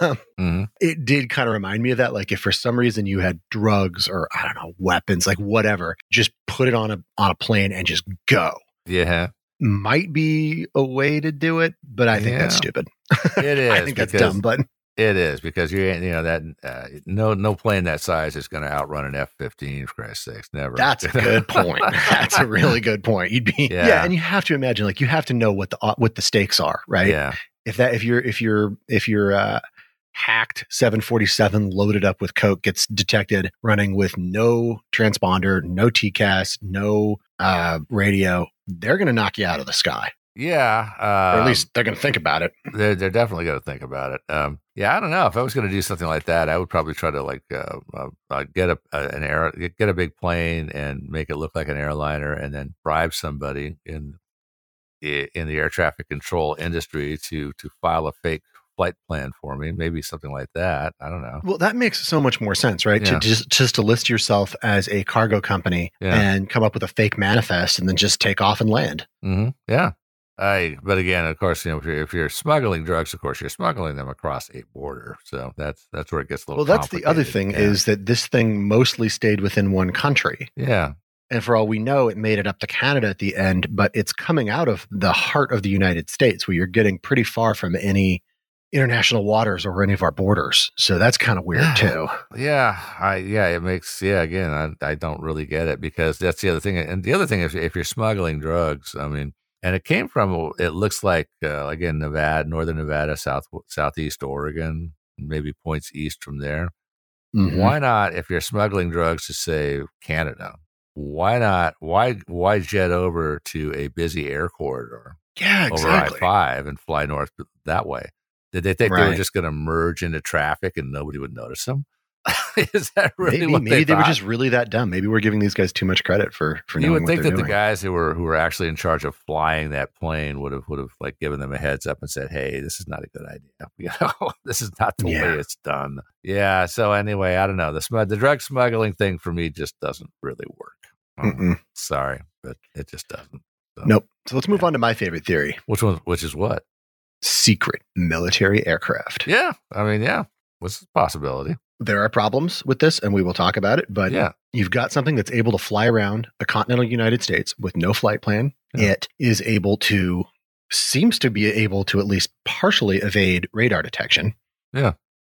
E: It did kind of remind me of that. Like if for some reason you had drugs or, I don't know, weapons, like whatever, just put it on a plane and just go.
D: Yeah.
E: Might be a way to do it, but I think that's stupid.
D: It is.
E: I think that's dumb, but
D: it is because that no plane that size is going to outrun an F-15 for Christ's sakes. Never.
E: That's a good point. That's a really good point. You'd be and you have to imagine, like, you have to know what the stakes are, right?
D: Yeah.
E: If your hacked 747 loaded up with coke gets detected running with no transponder, no TCAS, no radio, they're going to knock you out of the sky.
D: Yeah.
E: Or at least they're going to think about it.
D: They're definitely going to think about it. I don't know. If I was going to do something like that, I would probably try to get a big plane and make it look like an airliner, and then bribe somebody in the air traffic control industry to file a fake flight plan for me, maybe something like that. I don't know.
E: Well, that makes so much more sense, right?
D: Yeah.
E: To just to list yourself as a cargo company and come up with a fake manifest and then just take off and land.
D: Yeah. But again, of course, if you're smuggling drugs, of course, you're smuggling them across a border. So that's where it gets a little.
E: Well, that's the other thing is that this thing mostly stayed within one country.
D: Yeah.
E: And for all we know, it made it up to Canada at the end, but it's coming out of the heart of the United States, where you're getting pretty far from any international waters or any of our borders. So that's kind of weird too.
D: It makes, again, I don't really get it, because that's the other thing. And the other thing is, if you're smuggling drugs, I mean, and it came from, it looks like, again, Nevada, northern Nevada, southeast Oregon, maybe points east from there.
E: Mhm.
D: Why not, if you're smuggling drugs to, say, Canada, why not? Why jet over to a busy air corridor
E: Yeah,
D: over
E: exactly.
D: I-5 and fly north that way? Did they think they were
E: Right.
D: just going to merge into traffic and nobody would notice them? Is that really what
E: Maybe they were
D: thought?
E: just really that dumb. Maybe we're giving these guys too much credit for
D: You
E: knowing
D: would
E: what
D: think
E: they're
D: that
E: doing.
D: the guys who were actually in charge of flying that plane would have like given them a heads up and said, "Hey, this is not a good idea. You know, this is not the
E: Yeah.
D: way it's done." Yeah. So anyway, I don't know. The drug smuggling thing for me just doesn't really work.
E: Mm-mm.
D: Sorry, but it just doesn't. So,
E: Nope. So let's move on to my favorite theory:
D: Which one? Which is what?
E: secret military aircraft.
D: Yeah. I mean, yeah. What's the possibility?
E: There are problems with this, and we will talk about it. But
D: Yeah.
E: you've got something that's able to fly around the continental United States with no flight plan.
D: Yeah.
E: It is seems to be able to at least partially evade radar detection.
D: Yeah.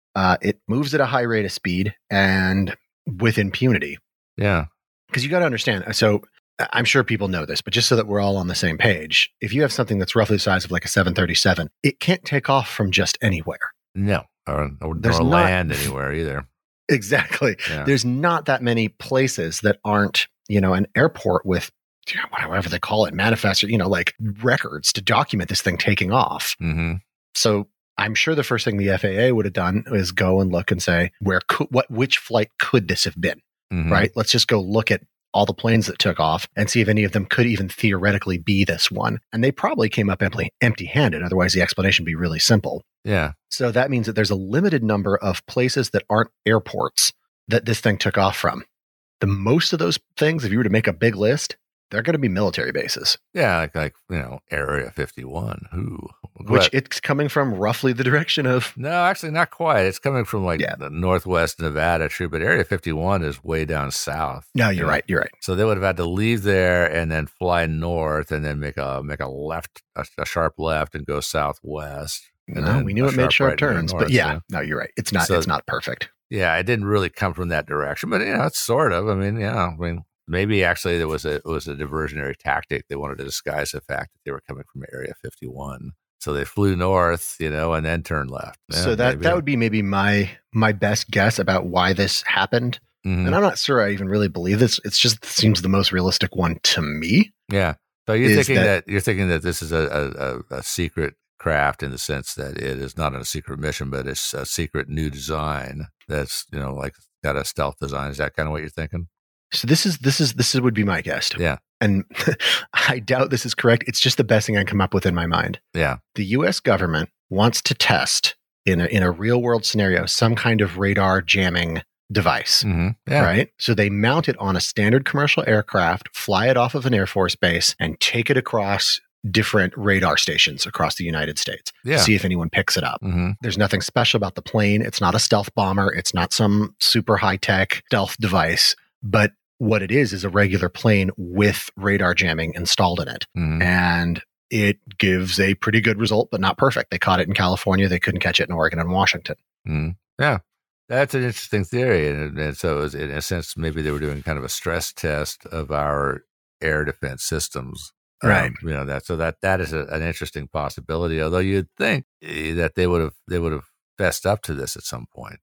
E: It moves at a high rate of speed and with impunity.
D: Yeah.
E: Because you got to understand. So I'm sure people know this, but just so that we're all on the same page, if you have something that's roughly the size of like a 737, it can't take off from just anywhere.
D: No. Or
E: There's not-
D: land anywhere either.
E: Exactly.
D: Yeah.
E: There's not that many places that aren't, an airport with whatever they call it, manifest, like records to document this thing taking off.
D: Mm-hmm.
E: So I'm sure the first thing the FAA would have done is go and look and say, which flight could this have been?
D: Mm-hmm.
E: Right? Let's just go look at all the planes that took off and see if any of them could even theoretically be this one. And they probably came up empty-handed. Otherwise, the explanation would be really simple.
D: Yeah.
E: So that means that there's a limited number of places that aren't airports that this thing took off from. The most of those things, if you were to make a big list, they're going to be military bases.
D: Yeah. Like Area 51.
E: Which it's coming from roughly the direction of.
D: No, actually not quite. It's coming from the northwest Nevada, true, but Area 51 is way down south.
E: No, you're right. You're right.
D: So they would have had to leave there and then fly north and then make a left, a sharp left and go southwest. And
E: No,
D: then
E: we knew
D: a
E: it made sharp
D: right and then
E: turns,
D: north,
E: but yeah,
D: so-
E: no, you're right. It's not.
D: So-
E: It's not perfect.
D: Yeah, it didn't really come from that direction, but it's sort of. I mean, maybe actually it was a diversionary tactic. They wanted to disguise the fact that they were coming from Area 51. So they flew north, and then turned left. Yeah,
E: So that would be maybe my best guess about why this happened.
D: Mhm.
E: And I'm not sure I even really believe this. It's just seems the most realistic one to me.
D: Yeah. So you're
E: Is
D: thinking
E: that-
D: you're thinking that this is a secret craft in the sense that it is not a secret mission, but it's a secret new design that's like got a stealth design. Is that kind of what you're thinking?
E: So this would be my guess.
D: Yeah.
E: And I doubt this is correct. It's just the best thing I come up with in my mind.
D: Yeah.
E: The U.S. government wants to test in a real world scenario some kind of radar jamming device.
D: Mm-hmm. Yeah.
E: Right. So they mount it on a standard commercial aircraft, fly it off of an Air Force base, and take it across different radar stations across the United States.
D: Yeah.
E: See if anyone picks it up.
D: Mm-hmm.
E: There's nothing special about the plane. It's not a stealth bomber. It's not some super high tech stealth device. But what it is a regular plane with radar jamming installed in it.
D: Mm-hmm.
E: And it gives a pretty good result, but not perfect. They caught it in California. They couldn't catch it in Oregon and Washington.
D: Mm-hmm. Yeah. That's an interesting theory. And so, in a sense, maybe they were doing kind of a stress test of our air defense systems.
E: Right.
D: That is an interesting possibility. Although you'd think that they would have fessed up to this at some point,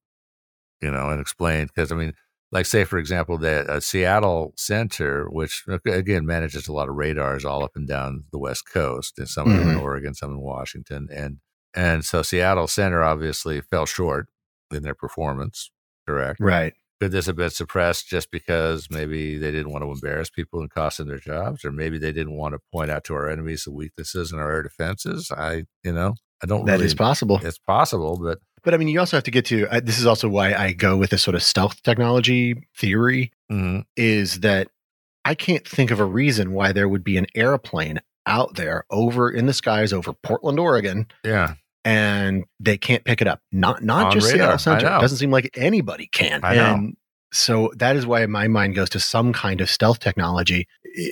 D: and explained, because like say for example that Seattle Center, which again manages a lot of radars all up and down the West Coast, and some in Oregon, some in Washington, and so Seattle Center obviously fell short in their performance. Correct.
E: Right.
D: Could this have been suppressed just because maybe they didn't want to embarrass people and cost them their jobs, or maybe they didn't want to point out to our enemies the weaknesses in our air defenses? I don't.
E: That is possible.
D: It's possible, but
E: you also have to get to. This is also why I go with this sort of stealth technology theory.
D: mm-hmm.
E: Is that I can't think of a reason why there would be an airplane out there over in the skies over Portland, Oregon.
D: Yeah.
E: And they can't pick it up. Not
D: On
E: just
D: radar.
E: Seattle Center.
D: I know.
E: It doesn't seem like anybody can.
D: I know.
E: And so that is why my mind goes to some kind of stealth technology.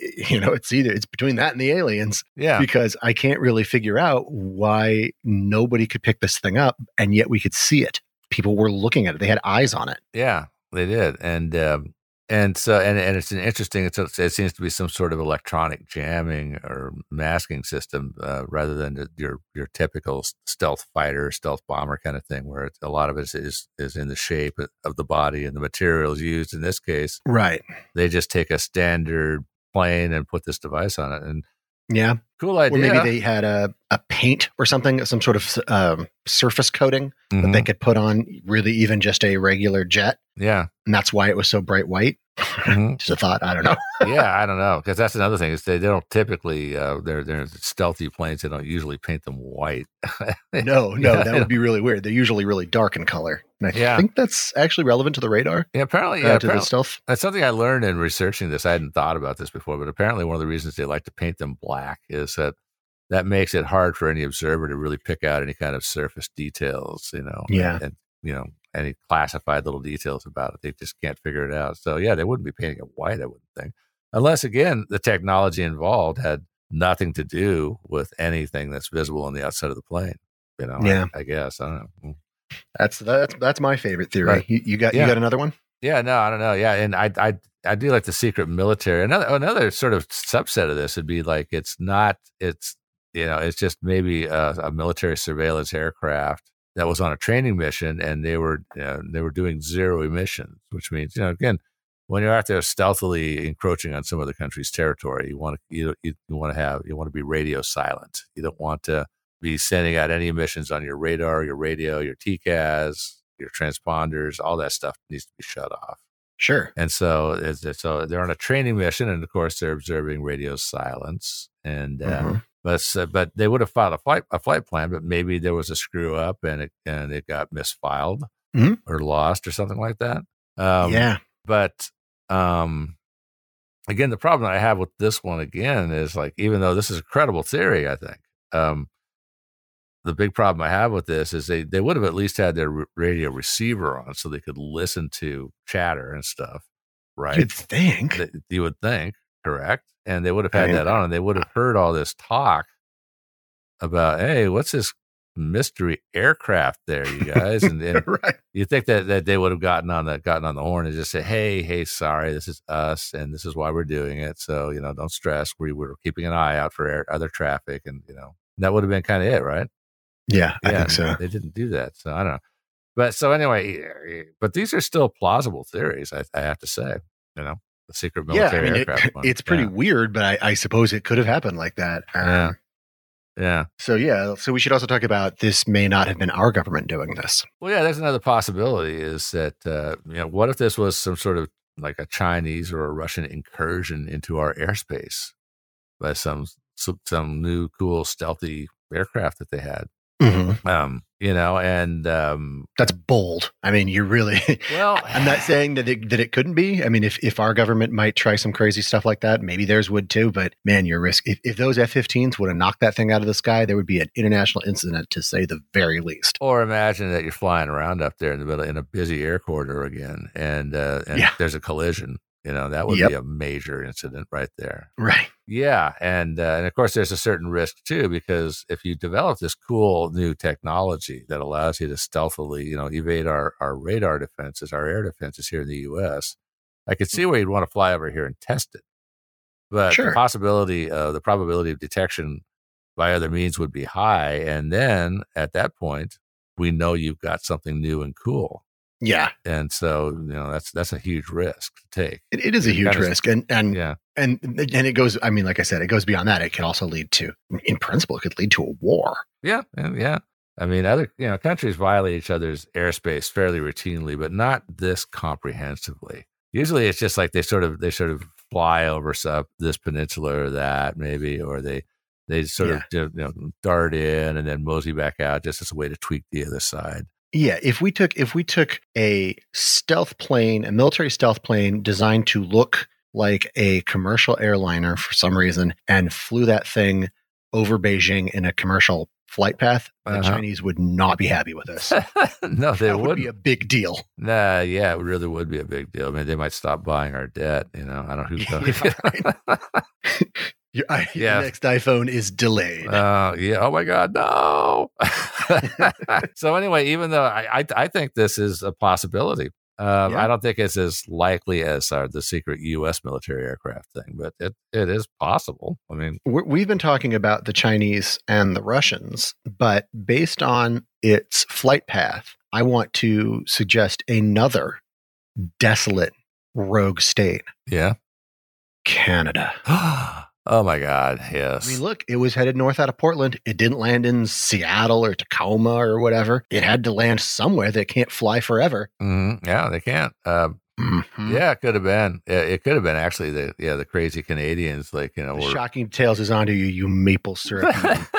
E: It's between that and the aliens.
D: Yeah.
E: Because I can't really figure out why nobody could pick this thing up, and yet we could see it. People were looking at it. They had eyes on it.
D: Yeah, they did. And And so, and it's an interesting. It seems to be some sort of electronic jamming or masking system rather than your typical stealth fighter, stealth bomber kind of thing, where a lot of it is in the shape of the body and the materials used. In this case,
E: Right.
D: they just take a standard plane and put this device on it, and
E: Yeah.
D: cool idea.
E: Or maybe they had a paint or something, some sort of surface coating that they could put on really even just a regular jet.
D: Yeah.
E: And that's why it was so bright white. Just a thought. I don't know.
D: Yeah, I don't know, because that's another thing is they don't typically they're stealthy planes. They don't usually paint them white.
E: No,
D: Yeah,
E: that would be really weird. They're usually really dark in color. And I
D: Yeah.
E: think that's actually relevant to the radar,
D: Yeah, apparently,
E: to the stealth.
D: that's something I learned in researching this. I hadn't thought about this before, but apparently one of the reasons they like to paint them black is that makes it hard for any observer to really pick out any kind of surface details,
E: Yeah.
D: and any classified little details about it. They just can't figure it out. So yeah, they wouldn't be painting it white, I wouldn't think, unless again the technology involved had nothing to do with anything that's visible on the outside of the plane.
E: Yeah.
D: I guess I don't know.
E: That's my favorite theory.
D: Right.
E: You got another one?
D: Yeah, no, I don't know. Yeah, and I do like the secret military. Another sort of subset of this would be like it's just maybe a military surveillance aircraft that was on a training mission, and they were doing zero emissions, which means again, when you're out there stealthily encroaching on some other country's territory, you want to be radio silent. You don't want to be sending out any emissions on your radar, your radio, your TCAS, your transponders. All that stuff needs to be shut off.
E: Sure.
D: And so they're on a training mission, and of course they're observing radio silence. And but they would have filed a flight plan, but maybe there was a screw up and it got misfiled or lost or something like that.
E: Yeah.
D: But again, the problem I have with this one again is like, even though this is a credible theory, I think the big problem I have with this is they would have at least had their radio receiver on so they could listen to chatter and stuff, right?
E: You'd think.
D: You would think, correct? And they would have had that on, and they would have heard all this talk about, hey, what's this mystery aircraft there, you guys? And
E: Right.
D: you think that they would have gotten on the horn and just say, hey, sorry, this is us, and this is why we're doing it. So don't stress. We were keeping an eye out for other traffic, and that would have been kind of it, right?
E: Yeah, I think so.
D: They didn't do that, so I don't know. But so anyway, but these are still plausible theories, I have to say. The secret military aircraft one.
E: It's pretty weird, but I suppose it could have happened like that.
D: Yeah.
E: So we should also talk about this may not have been our government doing this.
D: Well, yeah, there's another possibility is that, what if this was some sort of like a Chinese or a Russian incursion into our airspace by some new cool stealthy aircraft that they had? And
E: that's bold. I mean, you really.
D: Well,
E: I'm not saying that it couldn't be. I mean, if our government might try some crazy stuff like that, maybe theirs would too. But man, your risk. If those F-15s would have knocked that thing out of the sky, there would be an international incident, to say the very least.
D: Or imagine that you're flying around up there in the middle in a busy air corridor again, and there's a collision. That would be a major incident right there.
E: Right.
D: Yeah. And of course, there's a certain risk, too, because if you develop this cool new technology that allows you to stealthily, evade our radar defenses, our air defenses here in the U.S., I could see where you'd want to fly over here and test it. But the probability of detection by other means would be high. And then at that point, we know you've got something new and cool.
E: Yeah.
D: And so, that's a huge risk to take.
E: It is a huge risk. And it goes, I mean, like I said, it goes beyond that. It could also lead to, in principle, it could lead to a war.
D: Yeah. Yeah. I mean, other, countries violate each other's airspace fairly routinely, but not this comprehensively. Usually it's just like they sort of fly over this peninsula or that maybe, or they sort of dart in and then mosey back out just as a way to tweak the other side.
E: Yeah, if we took a stealth plane, a military stealth plane designed to look like a commercial airliner for some reason, and flew that thing over Beijing in a commercial flight path, the Chinese would not be happy with us.
D: No, they wouldn't.
E: Would be a big deal.
D: Nah, yeah, it really would be a big deal. I mean, they might stop buying our debt. I don't know who.
E: Your next iPhone is delayed.
D: Yeah. Oh my God, no. So anyway, even though I think this is a possibility, I don't think it's as likely as the secret U.S. military aircraft thing, but it is possible. I mean,
E: we've been talking about the Chinese and the Russians, but based on its flight path, I want to suggest another desolate rogue state.
D: Yeah.
E: Canada.
D: Oh my God, yes.
E: I mean, look, it was headed north out of Portland. It didn't land in Seattle or Tacoma or whatever. It had to land somewhere that can't fly forever.
D: Mm-hmm. Yeah, they can't. Yeah, it could have been. It could have been actually the crazy Canadians, like, you know.
E: The shocking tales is onto you, you maple syrup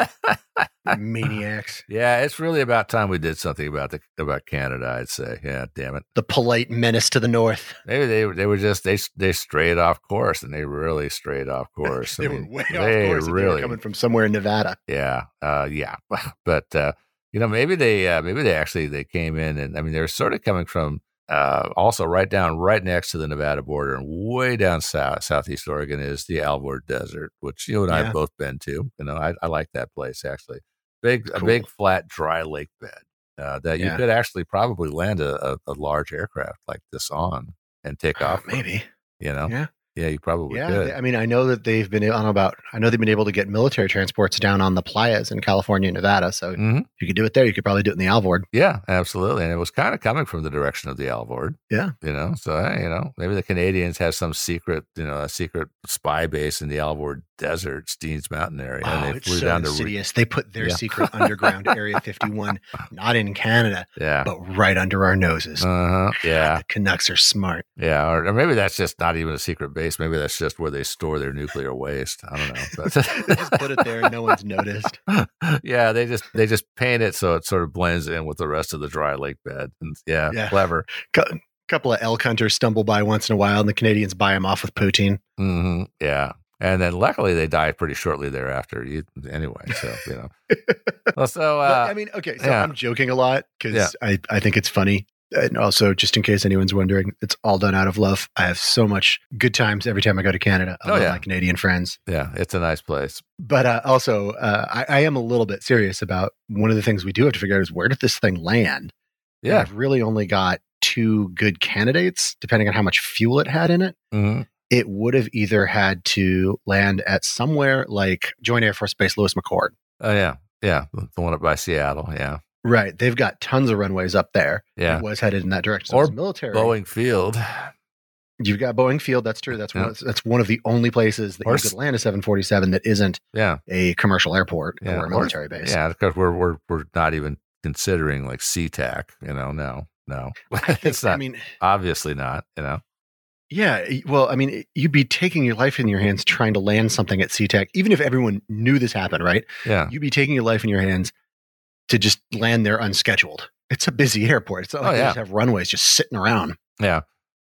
E: maniacs.
D: Yeah, it's really about time we did something about Canada, I'd say. Yeah, damn it.
E: The polite menace to the north.
D: Maybe they were just they strayed off course, and they really strayed off course.
E: They were way off course. Really, they were coming from somewhere in Nevada.
D: Yeah, yeah. But you know, maybe they actually came in, and I mean, they're sort of coming from also right next to the Nevada border, and way down southeast Oregon is the Alvord Desert, which you and I have both been to. You know, I like that place actually. A big flat dry lake bed that you could actually probably land a large aircraft like this on and take off.
E: Maybe.
D: You know. Yeah, you probably could.
E: I mean, I know that they've been able to get military transports down on the playas in California and Nevada. So if you could do it there, you could probably do it in the Alvord.
D: Yeah, absolutely. And it was kind of coming from the direction of the Alvord.
E: Yeah.
D: You know, so, you know, maybe the Canadians have some secret, you know, a secret spy base in the Alvord Desert, Steens Mountain area. And they flew down to
E: insidious. They put their secret underground Area 51, not in Canada, but right under our noses.
D: Yeah.
E: The Canucks are smart.
D: Yeah. Or maybe that's just not even a secret base. Maybe that's just where they store their nuclear waste. I don't know. But
E: they just put it there and no one's noticed.
D: Yeah, they just paint it so it sort of blends in with the rest of the dry lake bed. And clever.
E: Couple of elk hunters stumble by once in a while, and the Canadians buy them off with poutine.
D: Mm-hmm. Yeah. And then luckily they died pretty shortly thereafter. Anyway, so, you know. Well, so
E: I mean, okay, so I'm joking a lot because I think it's funny. And also, just in case anyone's wondering, it's all done out of love. I have so much good times every time I go to Canada. I love my Canadian friends.
D: Yeah, it's a nice place.
E: But also, I am a little bit serious about one of the things we do have to figure out is where did this thing land?
D: Yeah.
E: And I've really only got two good candidates, depending on how much fuel it had in it.
D: Mm-hmm.
E: It would have either had to land at somewhere like Joint Air Force Base Lewis McChord.
D: Oh, yeah. Yeah, the one up by Seattle, yeah.
E: Right. They've got tons of runways up there.
D: Yeah.
E: It was headed in that direction. So
D: or
E: it's military.
D: Boeing Field.
E: You've got Boeing Field. That's true. That's one of the only places that you could land a 747 that isn't a commercial airport or a military base.
D: Yeah, because we're not even considering like SeaTac, you know, no. It's not. I mean, obviously not, you know.
E: Yeah, well, I mean, you'd be taking your life in your hands trying to land something at SeaTac, even if everyone knew this happened, right?
D: Yeah.
E: You'd be taking your life in your hands to just land there unscheduled. It's a busy airport. It's not like they just have runways just sitting around.
D: Yeah.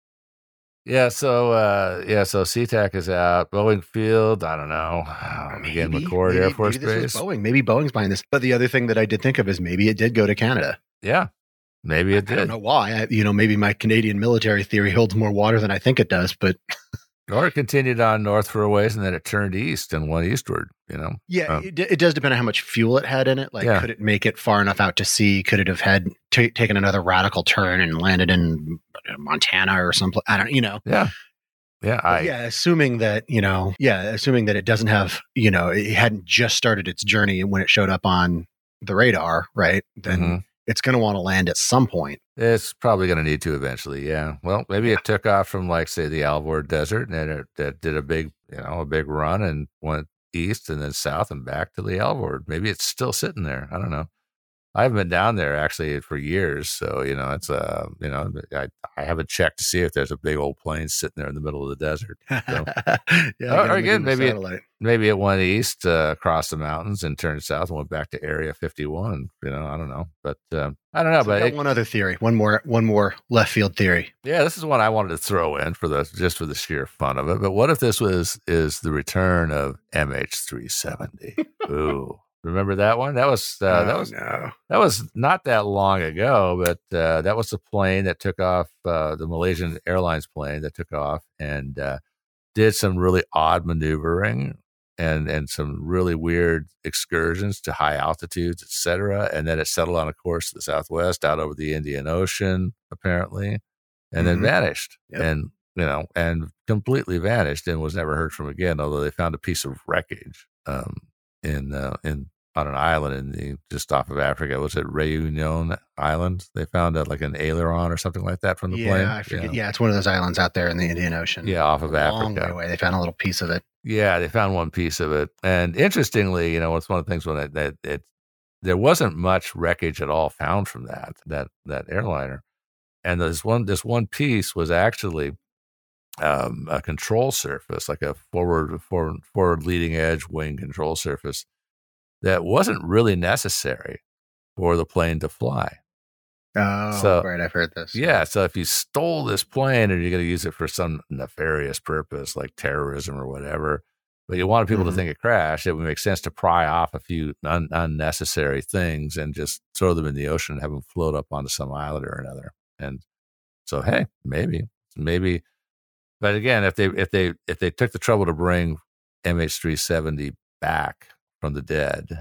D: Yeah, so SeaTac is out. Boeing Field, I don't know. Again, McChord Air Force Base.
E: Boeing. Maybe Boeing's buying this. But the other thing that I did think of is maybe it did go to Canada.
D: Yeah. Maybe it did.
E: I don't know why. Maybe my Canadian military theory holds more water than I think it does, but...
D: Or it continued on north for a ways and then it turned east and went eastward, you know?
E: Yeah, it does depend on how much fuel it had in it. Like, could it make it far enough out to sea? Could it have had taken another radical turn and landed in Montana or someplace? I don't, you know.
D: Yeah. Yeah.
E: Assuming that it doesn't have, you know, it hadn't just started its journey when it showed up on the radar, right? Then it's going to want to land at some point.
D: It's probably going to need to eventually. Yeah. Well, maybe it took off from, like, say, the Alvord Desert, and then it did a big run and went east and then south and back to the Alvord. Maybe it's still sitting there. I don't know. I haven't been down there actually for years, so you know it's I haven't checked to see if there's a big old plane sitting there in the middle of the desert. So. Or again, maybe it went east across the mountains and turned south and went back to Area 51. You know, I don't know, but I don't know.
E: So but one other theory, one more left field theory.
D: Yeah, this is one I wanted to throw in for the sheer fun of it. But what if this is the return of MH370? Ooh. Remember that one? That was not that long ago, but that was the plane that took off, the Malaysian Airlines plane that took off and did some really odd maneuvering and some really weird excursions to high altitudes, etc. And then it settled on a course to the southwest out over the Indian Ocean, apparently. and then
E: Mhm.
D: vanished,
E: Yep.
D: and and completely vanished and was never heard from again. Although they found a piece of wreckage in on an island just off of Africa. Was it Réunion Island? They found like an aileron or something like that from the plane.
E: I forget. Yeah, it's one of those islands out there in the Indian Ocean.
D: Yeah, off of
E: a long way
D: Africa.
E: away. They found a little piece of it.
D: Yeah, they found one piece of it, and interestingly, it's one of the things when there wasn't much wreckage at all found from that airliner, and this one piece was actually a control surface, like a forward leading edge wing control surface that wasn't really necessary for the plane to fly.
E: Oh, right. I've heard this.
D: Yeah. So if you stole this plane and you're going to use it for some nefarious purpose like terrorism or whatever, but you wanted people to think it crashed, it would make sense to pry off a few unnecessary things and just throw them in the ocean and have them float up onto some island or another. And so, hey, maybe. But again, if they took the trouble to bring MH370 back from the dead,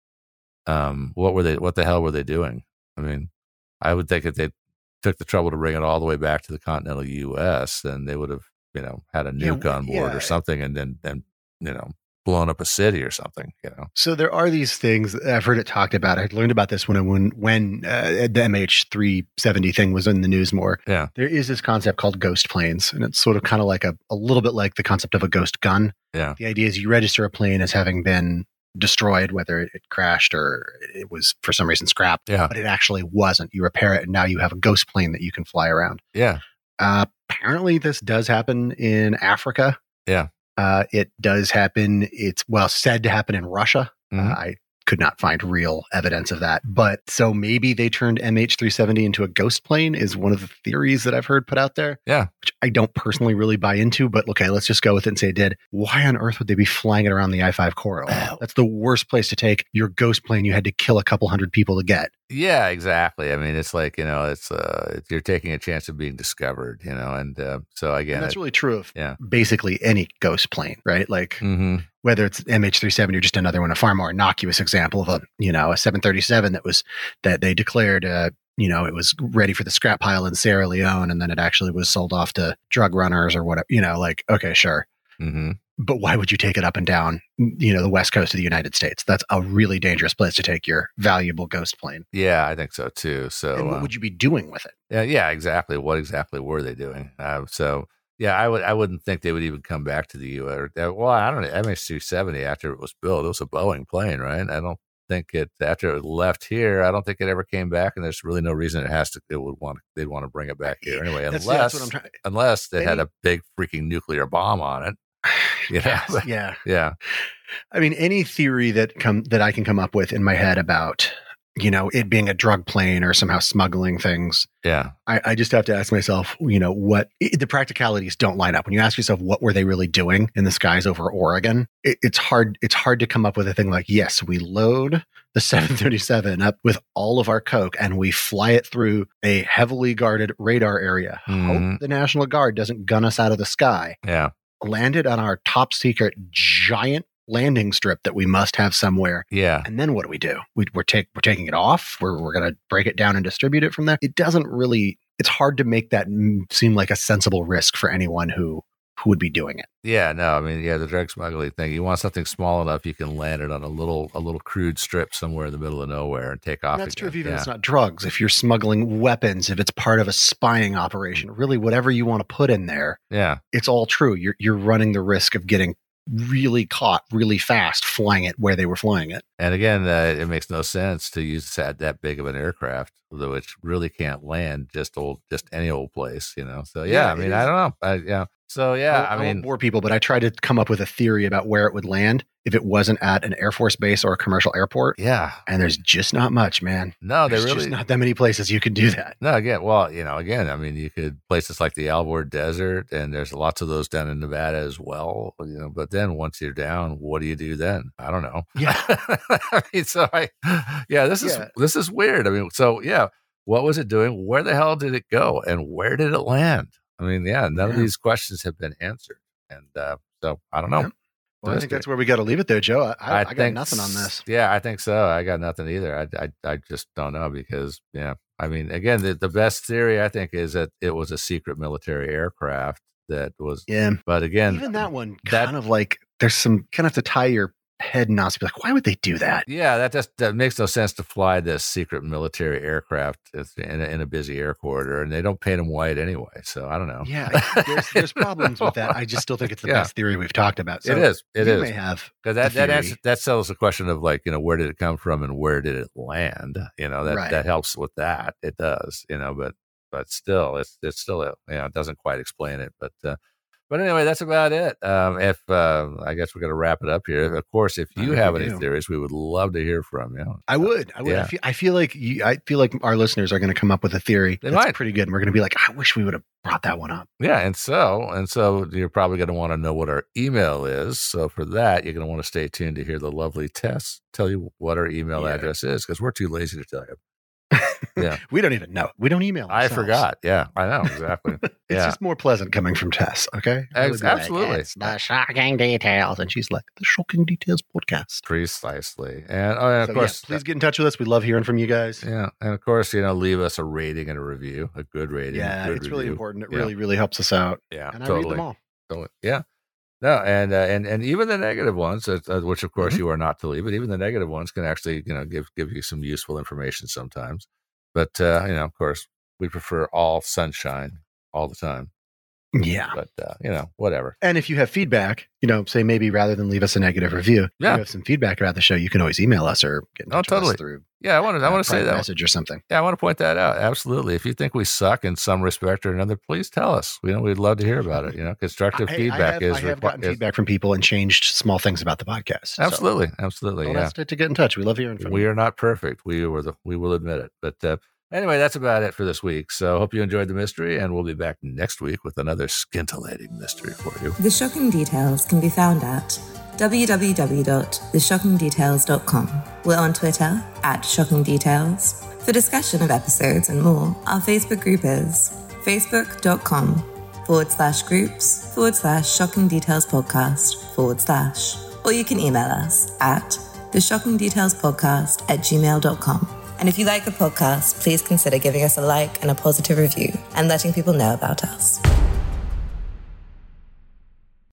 D: what the hell were they doing? I mean, I would think if they took the trouble to bring it all the way back to the continental U.S., then they would have, had a nuke on board or something, and then blown up a city or something.
E: So there are these things I've heard it talked about. I learned about this when the MH370 thing was in the news more.
D: Yeah,
E: there is this concept called ghost planes, and it's sort of kind of like a little bit like the concept of a ghost gun.
D: Yeah,
E: the idea is you register a plane as having been destroyed, whether it crashed or it was for some reason scrapped, but it actually wasn't. You repair it and now you have a ghost plane that you can fly around.
D: Yeah.
E: Apparently this does happen in Africa.
D: Yeah.
E: It does happen. It's said to happen in Russia.
D: Mm-hmm.
E: I could not find real evidence of that. But so maybe they turned MH370 into a ghost plane is one of the theories that I've heard put out there.
D: Yeah.
E: Which I don't personally really buy into, but okay, let's just go with it and say it did. Why on earth would they be flying it around the I-5 corridor? That's the worst place to take your ghost plane you had to kill a couple hundred people to get.
D: Yeah, exactly. I mean, it's like, it's you're taking a chance of being discovered, and so again,
E: and that's really true of
D: yeah,
E: basically any ghost plane, right? Like whether it's MH370 or just another one, a far more innocuous example of a 737 that they declared, it was ready for the scrap pile in Sierra Leone, and then it actually was sold off to drug runners or whatever, okay, sure.
D: Mm-hmm.
E: But why would you take it up and down, the west coast of the United States? That's a really dangerous place to take your valuable ghost plane.
D: Yeah, I think so too. So,
E: and what would you be doing with it?
D: Yeah, exactly. What exactly were they doing? Yeah, I wouldn't think they would even come back to the U.S. Well, I don't know. MH370 after it was built, it was a Boeing plane, right? I don't think after it left here. I don't think it ever came back, and there's really no reason thid want to bring it back here anyway, unless they had a big freaking nuclear bomb on it.
E: Yeah. I mean, any theory that I can come up with in my head about, it being a drug plane or somehow smuggling things.
D: Yeah.
E: I just have to ask myself, what the practicalities don't line up. When you ask yourself, what were they really doing in the skies over Oregon? It's hard to come up with a thing like, yes, we load the 737 up with all of our coke and we fly it through a heavily guarded radar area. Hope the National Guard doesn't gun us out of the sky.
D: Yeah.
E: Landed on our top secret giant landing strip that we must have somewhere.
D: Yeah.
E: And then what do? We're taking it off. We're going to break it down and distribute it from there. It doesn't really, it's hard to make that seem like a sensible risk for anyone who would be doing it.
D: Yeah, no, I mean, the drug smuggling thing, you want something small enough you can land it on a little crude strip somewhere in the middle of nowhere and take off.
E: And that's true if even it's not drugs. If you're smuggling weapons, if it's part of a spying operation, really whatever you want to put in there, it's all true. You're running the risk of getting really caught really fast flying it where they were flying it.
D: And again, it makes no sense to use that big of an aircraft, though it really can't land just any old place, So I mean, I don't know. So I
E: won't bore people, but I tried to come up with a theory about where it would land if it wasn't at an Air Force base or a commercial airport.
D: Yeah,
E: and there's just not much, man.
D: No,
E: there's just not that many places you could do that.
D: No, I mean, you could places like the Alvord Desert, and there's lots of those down in Nevada as well. But then once you're down, what do you do then? I don't know.
E: Yeah,
D: I mean, this is weird. I mean, what was it doing? Where the hell did it go? And where did it land? I mean, none of these questions have been answered. And so I don't know.
E: Well, I think that's where we got to leave it there, Joe. I got nothing on this.
D: Yeah, I think so. I got nothing either. I just don't know because, I mean, again, the best theory I think is that it was a secret military aircraft that was.
E: Yeah.
D: But again,
E: even that one kind of like there's some kind of have to tie your head knots. Be like, why would they do that?
D: Yeah, that makes no sense to fly this secret military aircraft in a busy air corridor, and they don't paint them white anyway. So I don't know.
E: Yeah, there's problems with that. I just still think it's the best theory we've talked about. So
D: it is. You
E: may have
D: because that settles the question of like where did it come from and where did it land? That helps with that. It does. But still, it's still it doesn't quite explain it. But anyway, that's about it. I guess we're going to wrap it up here. Of course, if you have any theories, we would love to hear from you.
E: I would. Yeah. I feel like our listeners are going to come up with a theory that's pretty good, and we're going to be like, I wish we would have brought that one up.
D: Yeah, and so you're probably going to want to know what our email is. So for that, you're going to want to stay tuned to hear the lovely Tess tell you what our email address is, because we're too lazy to tell you. Yeah,
E: we don't even know. We don't email ourselves.
D: I forgot. Yeah, I know exactly.
E: It's just more pleasant coming from Tess. Okay,
D: absolutely.
E: Like, it's the shocking details, and she's like, the Shocking Details podcast.
D: Precisely. And of course,
E: please get in touch with us. We love hearing from you guys.
D: Yeah, and of course, leave us a rating and a review, a good rating.
E: Yeah, it's really important. It really helps us out.
D: Yeah,
E: and I read them all.
D: Totally. Yeah. No, and even the negative ones, which of course you are not to leave, but even the negative ones can actually give you some useful information sometimes. But of course, we prefer all sunshine all the time.
E: Yeah.
D: But whatever.
E: And if you have feedback, say maybe rather than leave us a negative review, if you have some feedback about the show, you can always email us or get in touch with us through.
D: Yeah, I want to say that
E: message or something.
D: Yeah, I want to point that out. Absolutely. If you think we suck in some respect or another, please tell us. We'd love to hear about it. Constructive feedback
E: I have gotten feedback from people and changed small things about the podcast.
D: Absolutely,
E: so
D: absolutely.
E: Don't hesitate to get in touch. We love hearing from you.
D: We are not perfect. We will admit it. But anyway, that's about it for this week. So hope you enjoyed the mystery, and we'll be back next week with another scintillating mystery for you.
C: The Shocking Details can be found at www.theshockingdetails.com. We're on Twitter @ShockingDetails. For discussion of episodes and more, our Facebook group is facebook.com/groups/Shocking Details Podcast/. Or you can email us at theshockingdetailspodcast@gmail.com. And if you like the podcast, please consider giving us a like and a positive review and letting people know about us.